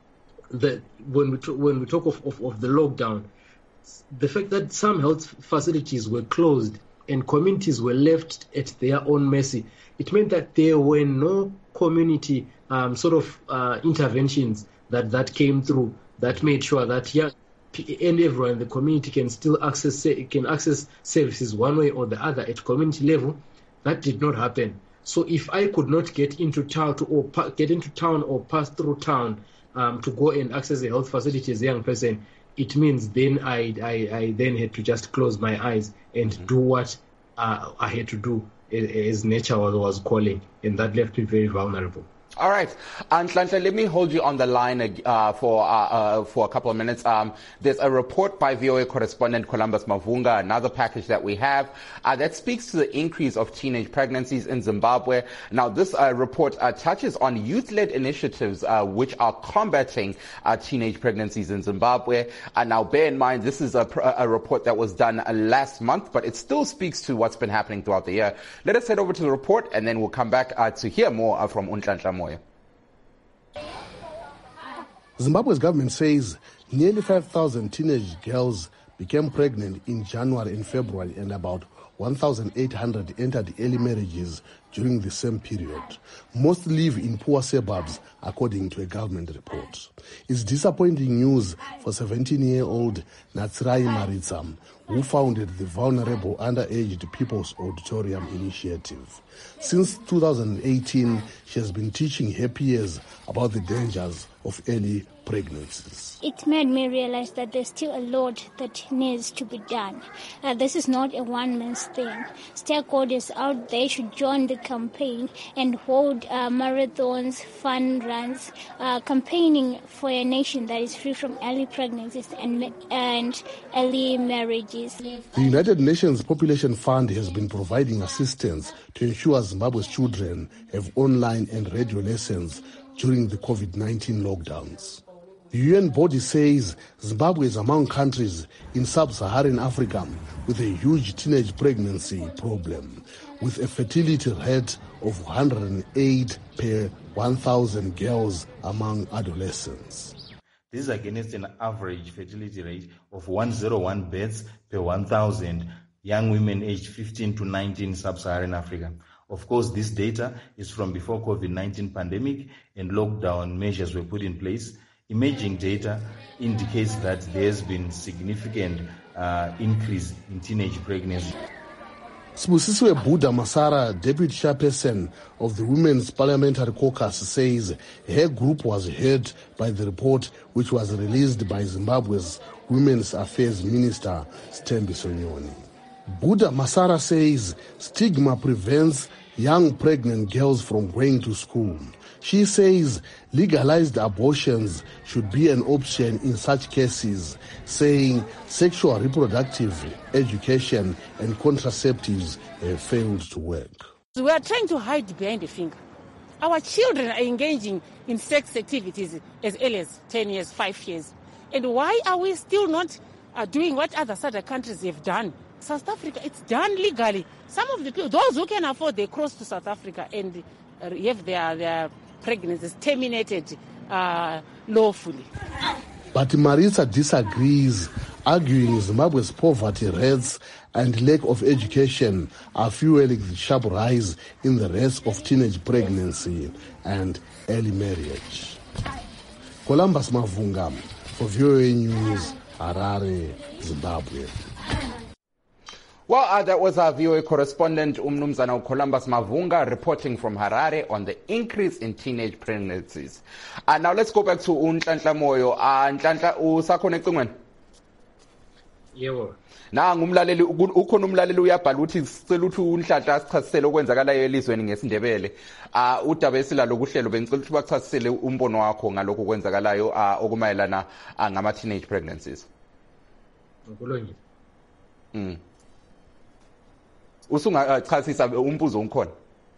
the when we talk, when we talk of, of, of the lockdown, the fact that some health facilities were closed and communities were left at their own mercy, it meant that there were no community um, sort of uh, interventions that, that came through that made sure that young and everyone in the community can still access can access services one way or the other at community level. That did not happen. So if I could not get into town to, or pa- get into town or pass through town um, to go and access a health facility as a young person, it means then I, I, I then had to just close my eyes and mm-hmm. do what uh, I had to do as nature was, was calling, and that left me very vulnerable. All right, Nhlanhla, let me hold you on the line uh, for uh, uh, for a couple of minutes. Um, there's a report by V O A correspondent Columbus Mavunga, another package that we have, uh, that speaks to the increase of teenage pregnancies in Zimbabwe. Now, this uh, report uh, touches on youth-led initiatives uh, which are combating uh, teenage pregnancies in Zimbabwe. Uh, now, bear in mind, this is a, a report that was done uh, last month, but it still speaks to what's been happening throughout the year. Let us head over to the report, and then we'll come back uh, to hear more uh, from Nhlanhla Moyo. Zimbabwe's government says nearly five thousand teenage girls became pregnant in January and February, and about one thousand eight hundred entered early marriages during the same period. Most live in poor suburbs, according to a government report. It's disappointing news for seventeen-year-old Natsirai Maritsam, who founded the Vulnerable Underaged People's Auditorium Initiative. Since two thousand eighteen, she has been teaching her peers about the dangers of early pregnancies. It made me realize that there's still a lot that needs to be done. Uh, this is not a one-man's thing. Stakeholders out there should join the campaign and hold uh, marathons, fun runs, uh, campaigning for a nation that is free from early pregnancies and, and early marriages. The United Nations Population Fund has been providing assistance to ensure Zimbabwe's children have online and radio lessons during the COVID nineteen lockdowns. The U N body says Zimbabwe is among countries in sub-Saharan Africa with a huge teenage pregnancy problem, with a fertility rate of one hundred eight per one thousand girls among adolescents. This is against an average fertility rate of one hundred one births per one thousand young women aged fifteen to nineteen in sub-Saharan Africa. Of course, this data is from before COVID nineteen pandemic and lockdown measures were put in place. Emerging data indicates that there's been significant uh, increase in teenage pregnancy. Sibusisiwe Buddha Masara, deputy chairperson of the Women's Parliamentary Caucus, says her group was heard by the report which was released by Zimbabwe's Women's Affairs Minister Stembi Sonyoni. Buddha Masara says stigma prevents young pregnant girls from going to school. She says legalized abortions should be an option in such cases, saying sexual reproductive education and contraceptives have failed to work. We are trying to hide behind the finger. Our children are engaging in sex activities as early as ten years, five years. And why are we still not uh, doing what other other countries have done? South Africa, it's done legally. Some of the people, those who can afford, they cross to South Africa and uh, have their, their pregnancies terminated uh, lawfully. But Marisa disagrees, arguing Zimbabwe's poverty rates and lack of education are fueling the sharp rise in the risk of teenage pregnancy and early marriage. Columbus Mavunga for V O A News, Harare, Zimbabwe. Well, uh, that was our V O A correspondent Umnumzana Columbus Mavunga reporting from Harare on the increase in teenage pregnancies. Uh, now let's go back to Unhlanhla Moyo. Uh, Nhlanhla, usakhona ecingweni? Yebo. Na ngumlaleli ukhona umlaleli uyabhala ukuthi sicela ukuthi uNhlanhla asichasisele okwenzakalayo elizweni ngesindebele. Ah uh, udaba esilalo kuhlelo bengicela ukuthi bakuchasisele umbono wakho ngalokho kwenzakalayo uh, okumayelana uh, ngama teenage pregnancies. Nkulonye. Mm. Usungachasisa umbuzo onkhona.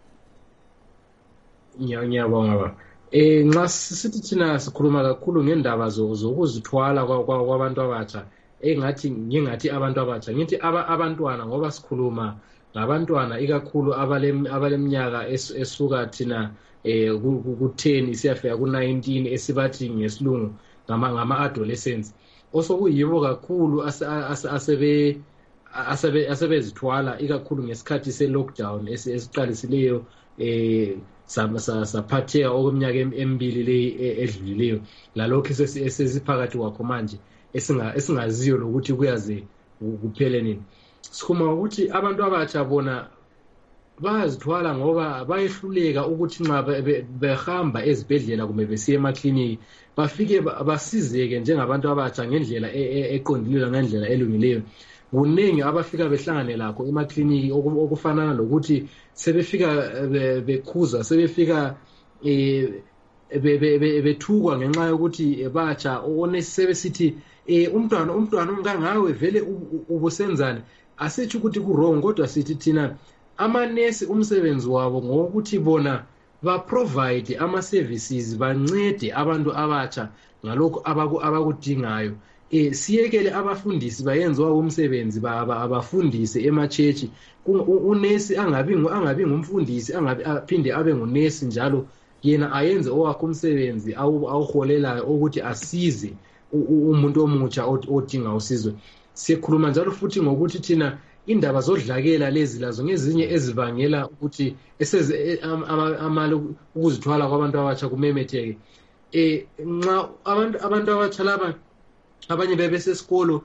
Ngiyabonga ba. Eh nxa sithi thina sikhuluma kakhulu ngendaba zokuzithwala kwabantu abatsha. Engathi ngingathi abantu abatsha ngithi abantwana ngoba sikhuluma ngabantwana ikakhulu abaleminyaka esuka thina eh ku ten isiyafika ku nineteen esibathi ngesilungu ngama ngama adolescents osokuyibo kakhulu asebe asebe asebezithwala ikakhulu ngesikhathi se lockdown esiqalisileyo eh saphatheka okweminyaka emibili le edlulileyo lalokho sesiphakathi kwakho manje esinga esingaziyo lokuthi kuyaze kuphele nini. Sikhuma ukuthi abantu abatsha bona bazithwala ngoba bayehluleka ukuthi nxa behamba ezibhedlela kumbe besiye emakliniki bafike basizeke njengabantu abatsha ngendlela eqondileyo ngendlela elungileyo. Kuningi abafika behlangane lakho emakliniki okufanana lokuthi sebefika bekhuza sebefika eh bethukwa ngenxa yokuthi batsha onesebesithi eh umntwana umntwana ungangawe vele ubusenzane asithi ukuthi ku wrong kodwa sithi thina amanesi umsebenzi wabo ngokuthi bona ba provide ama services bancede abantu abatsha ngalokho abakudingayo. Eh siyekele abafundisi bayenze umsebenzi abafundise emachechi unesi angabi angabi ngumfundisi angabi aphinde abe ngunesi njalo yena ayenze owakho umsebenzi awuholelayo ukuthi asize umuntu omutsha odinga usizo. Sikhuluma njalo futhi ngokuthi thina indaba zodlakela lezi lazo ngezinye ezibangela ukuthi eseze amalo ukuzithwala kwabantu abatsha kumemetheke. Eh nxa abantu abantu abatsha laba abanye bebesesikolo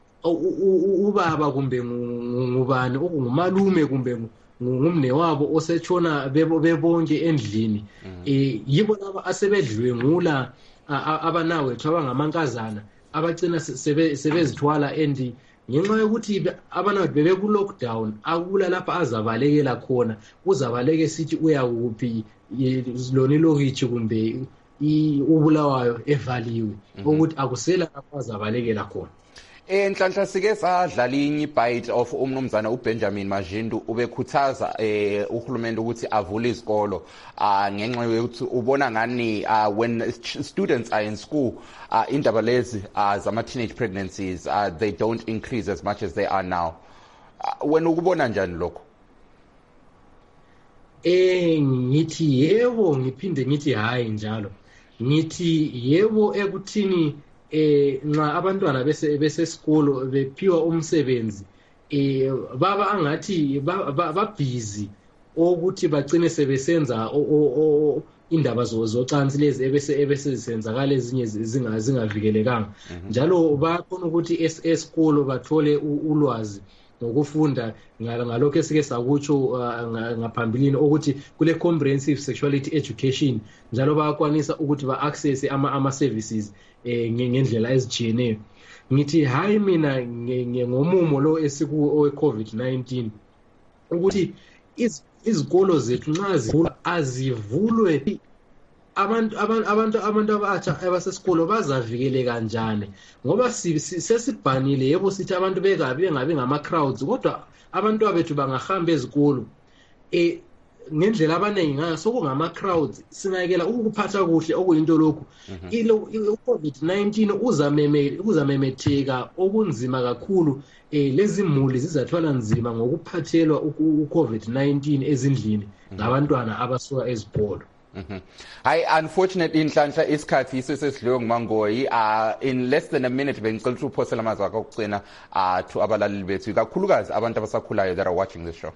ubaba kumbe ngubani okungumalume kumbe ngumne wabo osetshona bebonke endlini eh yibo laba asebedlwengula abanawe thaba ngamankazana abagcina sebezithwala endi ngenxa yokuthi abanawe bebe ku lockdown akula lapha azabalekela khona uzabaleke sithi uya kuphi loni lokithi kumbe ubulawayo evaliwe ukuthi akusela lapha azabalekela khona. Enhlanhla sike sadlala inye bite of umnumzana uBenjamin Majindu ubekhuthaza eh uhulumende ukuthi avule izikolo ah ngenxa yokuthi ubona ngani when students are in school uh, indaba lezi uh, zama teenage pregnancies uh, they don't increase as much as they are now. Uh, wena ukubona njani lokho? Eh ngithi yebo ngiphinde ngithi hayi njalo. Ngithi yebo ekuthini eh nxa abantwana bese besesikolo bephiwa umsebenzi eh baba angathi ba busy ukuthi bagcine sebesenza indaba zocansi lezi ebese ebese zisenzakala ezinye zingavikelekanga njalo bayakhona ukuthi esikolo bathole ulwazi ngokufunda ngalokho esike sakutsho ngaphambilini ukuthi kule comprehensive sexuality education njalo bayakwanisa ukuthi ba-access ama-services ngendlela ezijiyeneyo. Ngithi hayi mina ngomumo lo esikuwo owe-covid nineteen ukuthi izikolo zethu nxa zivulwa azivulwe abantu abantu abantu abatsha abasesikolo bazavikeleka kanjani ngoba sesibhanile yebo sithi abantu bekabi bengabi ngama-crowds kodwa abantu abethu bangahamba ezikolo eh ngendlela abaningi ngayo sokungama-crowds singayekela ukuphatha kuhle okuyinto lokhu i-covid nineteen uzamemetheka okunzima kakhulu eh lezi muli zizathwala nzima ngokuphathelwa u-covid nineteen ezindlini ngabantwana abasuka ezikolo. Mm-hmm. Hi, unfortunately, inhlanhla isikhathi isesidliwe nguMangoyi. Uh, in less than a minute, bengicela ukuthi uphosele amazwi akho okugcina uh, to abalaleli bethu ikakhulukazi abantu abasakhulayo that are watching this show.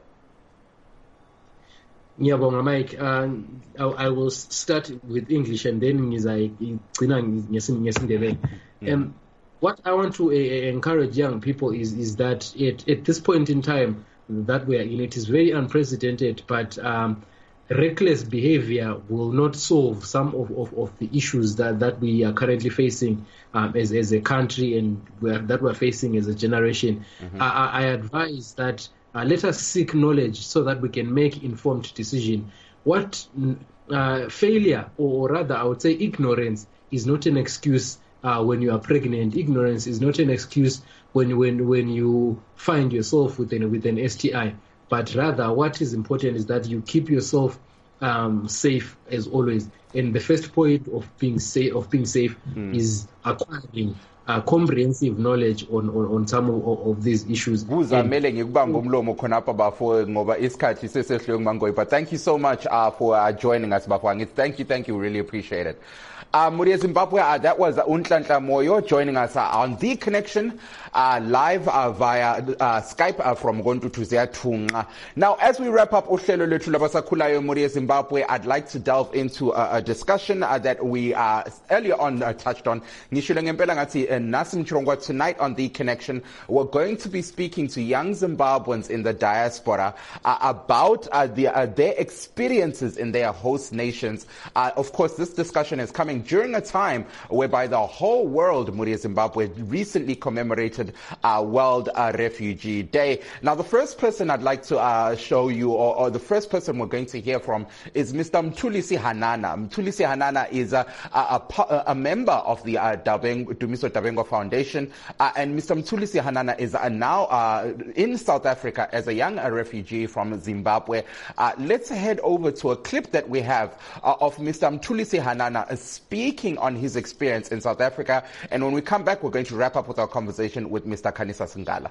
Ngiyabonga Mike. Uh, I, I will start with English and then ngizayigcina ngesindebele. Um, what I want to uh, encourage young people is is that at, at this point in time that we are in, it is very unprecedented, but um, reckless behavior will not solve some of, of, of the issues that, that we are currently facing um, as, as a country and we are, that we're facing as a generation. Mm-hmm. I, I advise that uh, let us seek knowledge so that we can make informed decision. What uh, failure, or rather I would say ignorance, is not an excuse uh, when you are pregnant. Ignorance is not an excuse when when, when you find yourself with an, with an S T I. But rather, what is important is that you keep yourself um, safe as always. And the first point of being safe, of being safe, mm. is acquiring uh, comprehensive knowledge on on, on some of, of these issues. But thank you so much uh, for uh, joining us, Bafwangit. Thank you, thank you. Really appreciate it. Uh, Muria Zimbabwe, uh, that was uh, Unhlanhla Moyo joining us uh, on The Connection uh, live uh, via uh, Skype uh, from Gondu to Zeatunga. Now, as we wrap up Uhlelo Lethu Labasakhulayo Muria Zimbabwe, I'd like to delve into uh, a discussion uh, that we uh, earlier on uh, touched on. Ngishilo ngempela ngathi Nasim Chirongwa, tonight on The Connection, we're going to be speaking to young Zimbabweans in the diaspora uh, about uh, the, uh, their experiences in their host nations. Uh, of course, this discussion is coming during a time whereby the whole world, Muria Zimbabwe, recently commemorated uh, World uh, Refugee Day. Now, the first person I'd like to uh, show you, or, or the first person we're going to hear from, is Mister Mthulisi Hanana. Mthulisi Hanana is a, a, a, a member of the uh, Dabengo, Dumiso Dabengo Foundation, uh, and Mister Mthulisi Hanana is uh, now uh, in South Africa as a young uh, refugee from Zimbabwe. Uh, let's head over to a clip that we have uh, of Mister Mthulisi Hanana speaking on his experience in South Africa. And when we come back, we're going to wrap up with our conversation with Mister Khanisa Singala.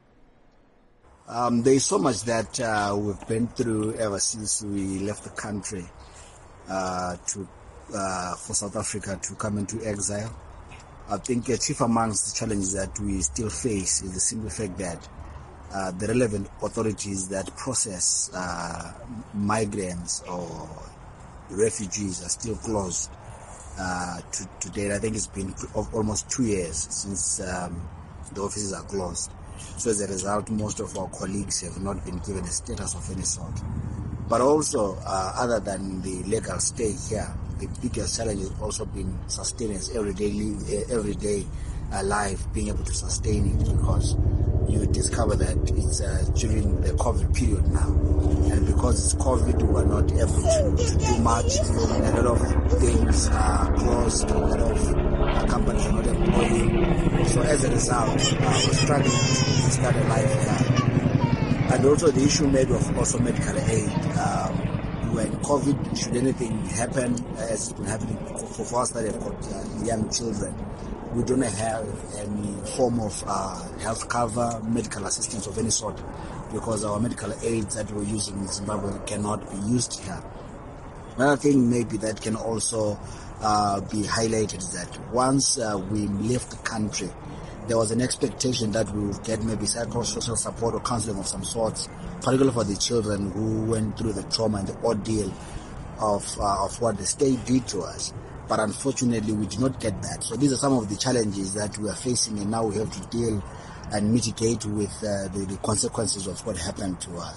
Um, there is so much that uh, we've been through ever since we left the country uh, to uh, for South Africa to come into exile. I think uh, chief amongst the challenges that we still face is the simple fact that uh, the relevant authorities that process uh, migrants or refugees are still closed. Uh, to, to date, I think it's been almost two years since um, the offices are closed. So as a result, most of our colleagues have not been given a status of any sort. But also, uh, other than the legal stay here, the biggest challenge has also been sustenance, everyday, everyday uh, life, being able to sustain it, because you discover that it's uh, during the COVID period now. And because it's COVID, we are not able to, to do much. A lot of things are closed, a lot of uh, companies are not employing. So as a result, uh, we're struggling to start a life here. And also the issue made of also medical aid. Um, when COVID, should anything happen, as it's been happening for, for us that have got uh, young children, we don't have any form of uh, health cover, medical assistance of any sort, because our medical aids that we're using in Zimbabwe cannot be used here. Another thing maybe that can also uh, be highlighted is that once uh, we left the country, there was an expectation that we would get maybe psychosocial support or counseling of some sorts, particularly for the children who went through the trauma and the ordeal of uh, of what the state did to us. But unfortunately, we did not get that. So these are some of the challenges that we are facing, and now we have to deal and mitigate with uh, the, the consequences of what happened to us.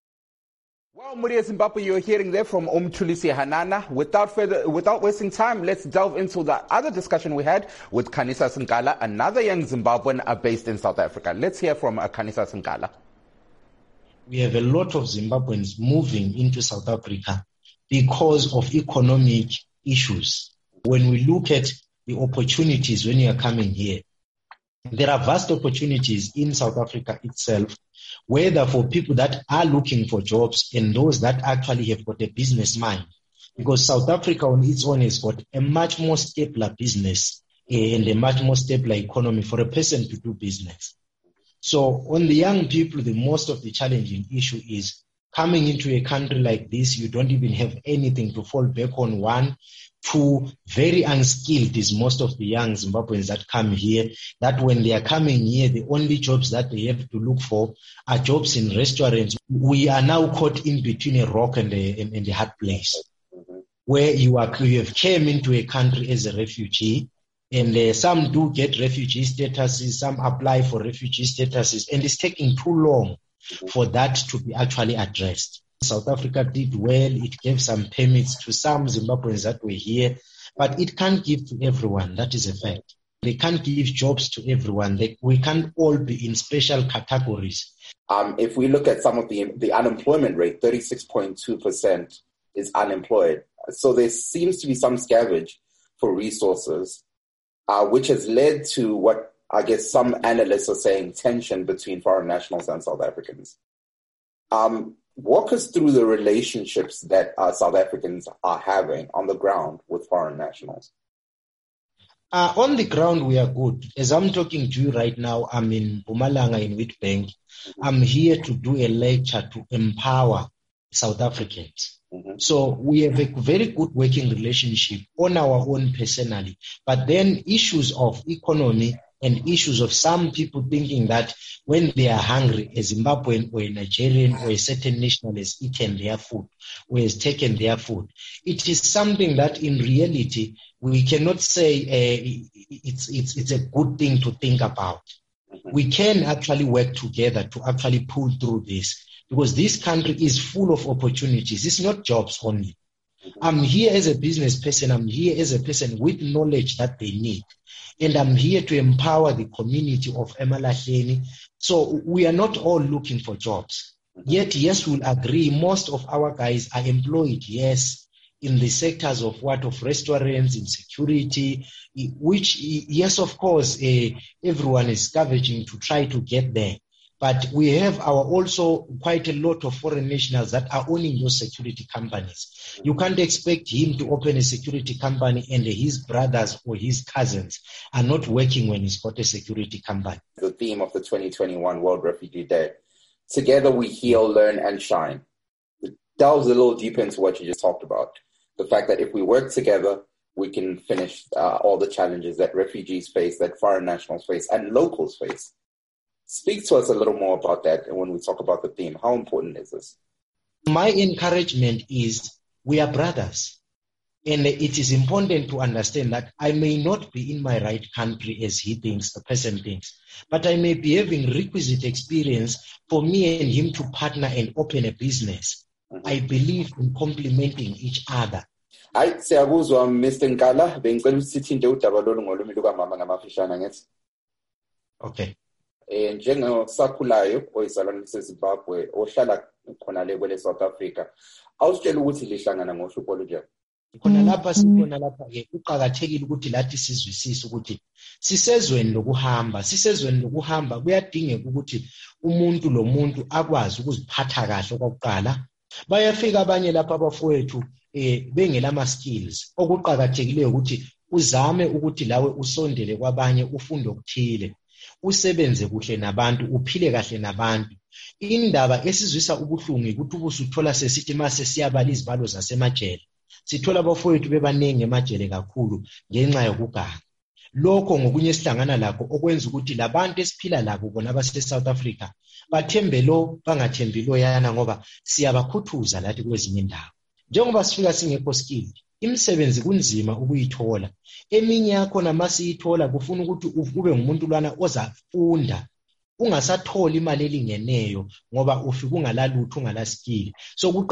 Well, Muria Zimbabwe, you're hearing there from Umtulisi Hanana. Without further, without wasting time, let's delve into the other discussion we had with Khanisa Sinkala, another young Zimbabwean uh, based in South Africa. Let's hear from uh, Khanisa Sinkala. We have a lot of Zimbabweans moving into South Africa because of economic issues. When we look at the opportunities when you are coming here, there are vast opportunities in South Africa itself, whether for people that are looking for jobs and those that actually have got a business mind. Because South Africa on its own has got a much more stabler business and a much more stabler economy for a person to do business. So on the young people, the most of the challenging issue is coming into a country like this, you don't even have anything to fall back on. One, two, very unskilled is most of the young Zimbabweans that come here, that when they are coming here, the only jobs that they have to look for are jobs in restaurants. We are now caught in between a rock and a, and a hard place, mm-hmm. where you are you have came into a country as a refugee, and uh, some do get refugee statuses, some apply for refugee statuses, and it's taking too long mm-hmm. for that to be actually addressed. South Africa did well. It gave some permits to some Zimbabweans that were here, but it can't give to everyone. That is a fact. They can't give jobs to everyone. They, we can't all be in special categories. Um, if we look at some of the the unemployment rate, thirty-six point two percent is unemployed. So there seems to be some scavenge for resources, uh, which has led to what I guess some analysts are saying tension between foreign nationals and South Africans. Um, Walk us through the relationships that uh, South Africans are having on the ground with foreign nationals. Uh, on the ground, we are good. As I'm talking to you right now, I'm in Mpumalanga in Witbank. Mm-hmm. I'm here to do a lecture to empower South Africans. Mm-hmm. So we have a very good working relationship on our own personally. But then issues of economy and issues of some people thinking that when they are hungry, a Zimbabwean or a Nigerian or a certain national has eaten their food or has taken their food. It is something that in reality, we cannot say uh, it's, it's, it's a good thing to think about. Mm-hmm. We can actually work together to actually pull through this because this country is full of opportunities. It's not jobs only. Mm-hmm. I'm here as a business person. I'm here as a person with knowledge that they need. And I'm here to empower the community of Emalahleni. So we are not all looking for jobs. Yet, yes, we'll agree, most of our guys are employed, yes, in the sectors of what, of restaurants, in security, which, yes, of course, uh, everyone is scavenging to try to get there. But we have our also quite a lot of foreign nationals that are owning those security companies. You can't expect him to open a security company and his brothers or his cousins are not working when he's got a security company. The theme of the twenty twenty-one World Refugee Day, together we heal, learn, and shine. It delves a little deeper into what you just talked about. The fact that if we work together, we can finish uh, all the challenges that refugees face, that foreign nationals face, and locals face. Speak to us a little more about that when we talk about the theme. How important is this? My encouragement is we are brothers. And it is important to understand that I may not be in my right country as he thinks, the person thinks, but I may be having requisite experience for me and him to partner and open a business. Mm-hmm. I believe in complementing each other. Hayi siyakuzwa Mister Nkala bengicela usithinte udaba lolu ngolumi lukamama ngamafishana ngithi. Okay. Eh njengosakhulayo oyizalwane seZimbabwe ohlala khona le kwele South Africa awusitshela ukuthi lihlangana ngohlupho olunjani. Khona lapha sikhona lapha ke uqhakathekile ukuthi lathi sizwisise ukuthi sisezweni lokuhamba sisezweni lokuhamba kuyadingeka ukuthi umuntu lo muntu akwazi ukuziphatha kahle okokuqala. Bayafika abanye lapha abafowethu eh bengelama skills okuqhakathekileyo ukuthi uzame ukuthi lawe usondele kwabanye ufunde okuthile. Usebenze kuhle nabantu uphile kahle nabantu. Indaba esizwisa ubuhlungu ukuthi ubusuthola sesithi mase siyabala izibalo zasemajele. Sithola abafowethu bebanenge emajele kakhulu ngenxa yokuganga. Lokho ngokunye sihlangana lakho okwenza ukuthi labantu esiphila labo bona abase South Africa bathembe lo bangathembi lo yana ngoba siyabakhuthuza lathi kwezinye indawo. njengoba sifika singekho skilled imisebenzi kunzima ukuyithola. Eminye yakhona masiyithola kufuna ukuthi ube ngumuntu lwana ozafunda, ungasathola imali elingeneyo ngoba ufika ungalalutho ungalaskili. So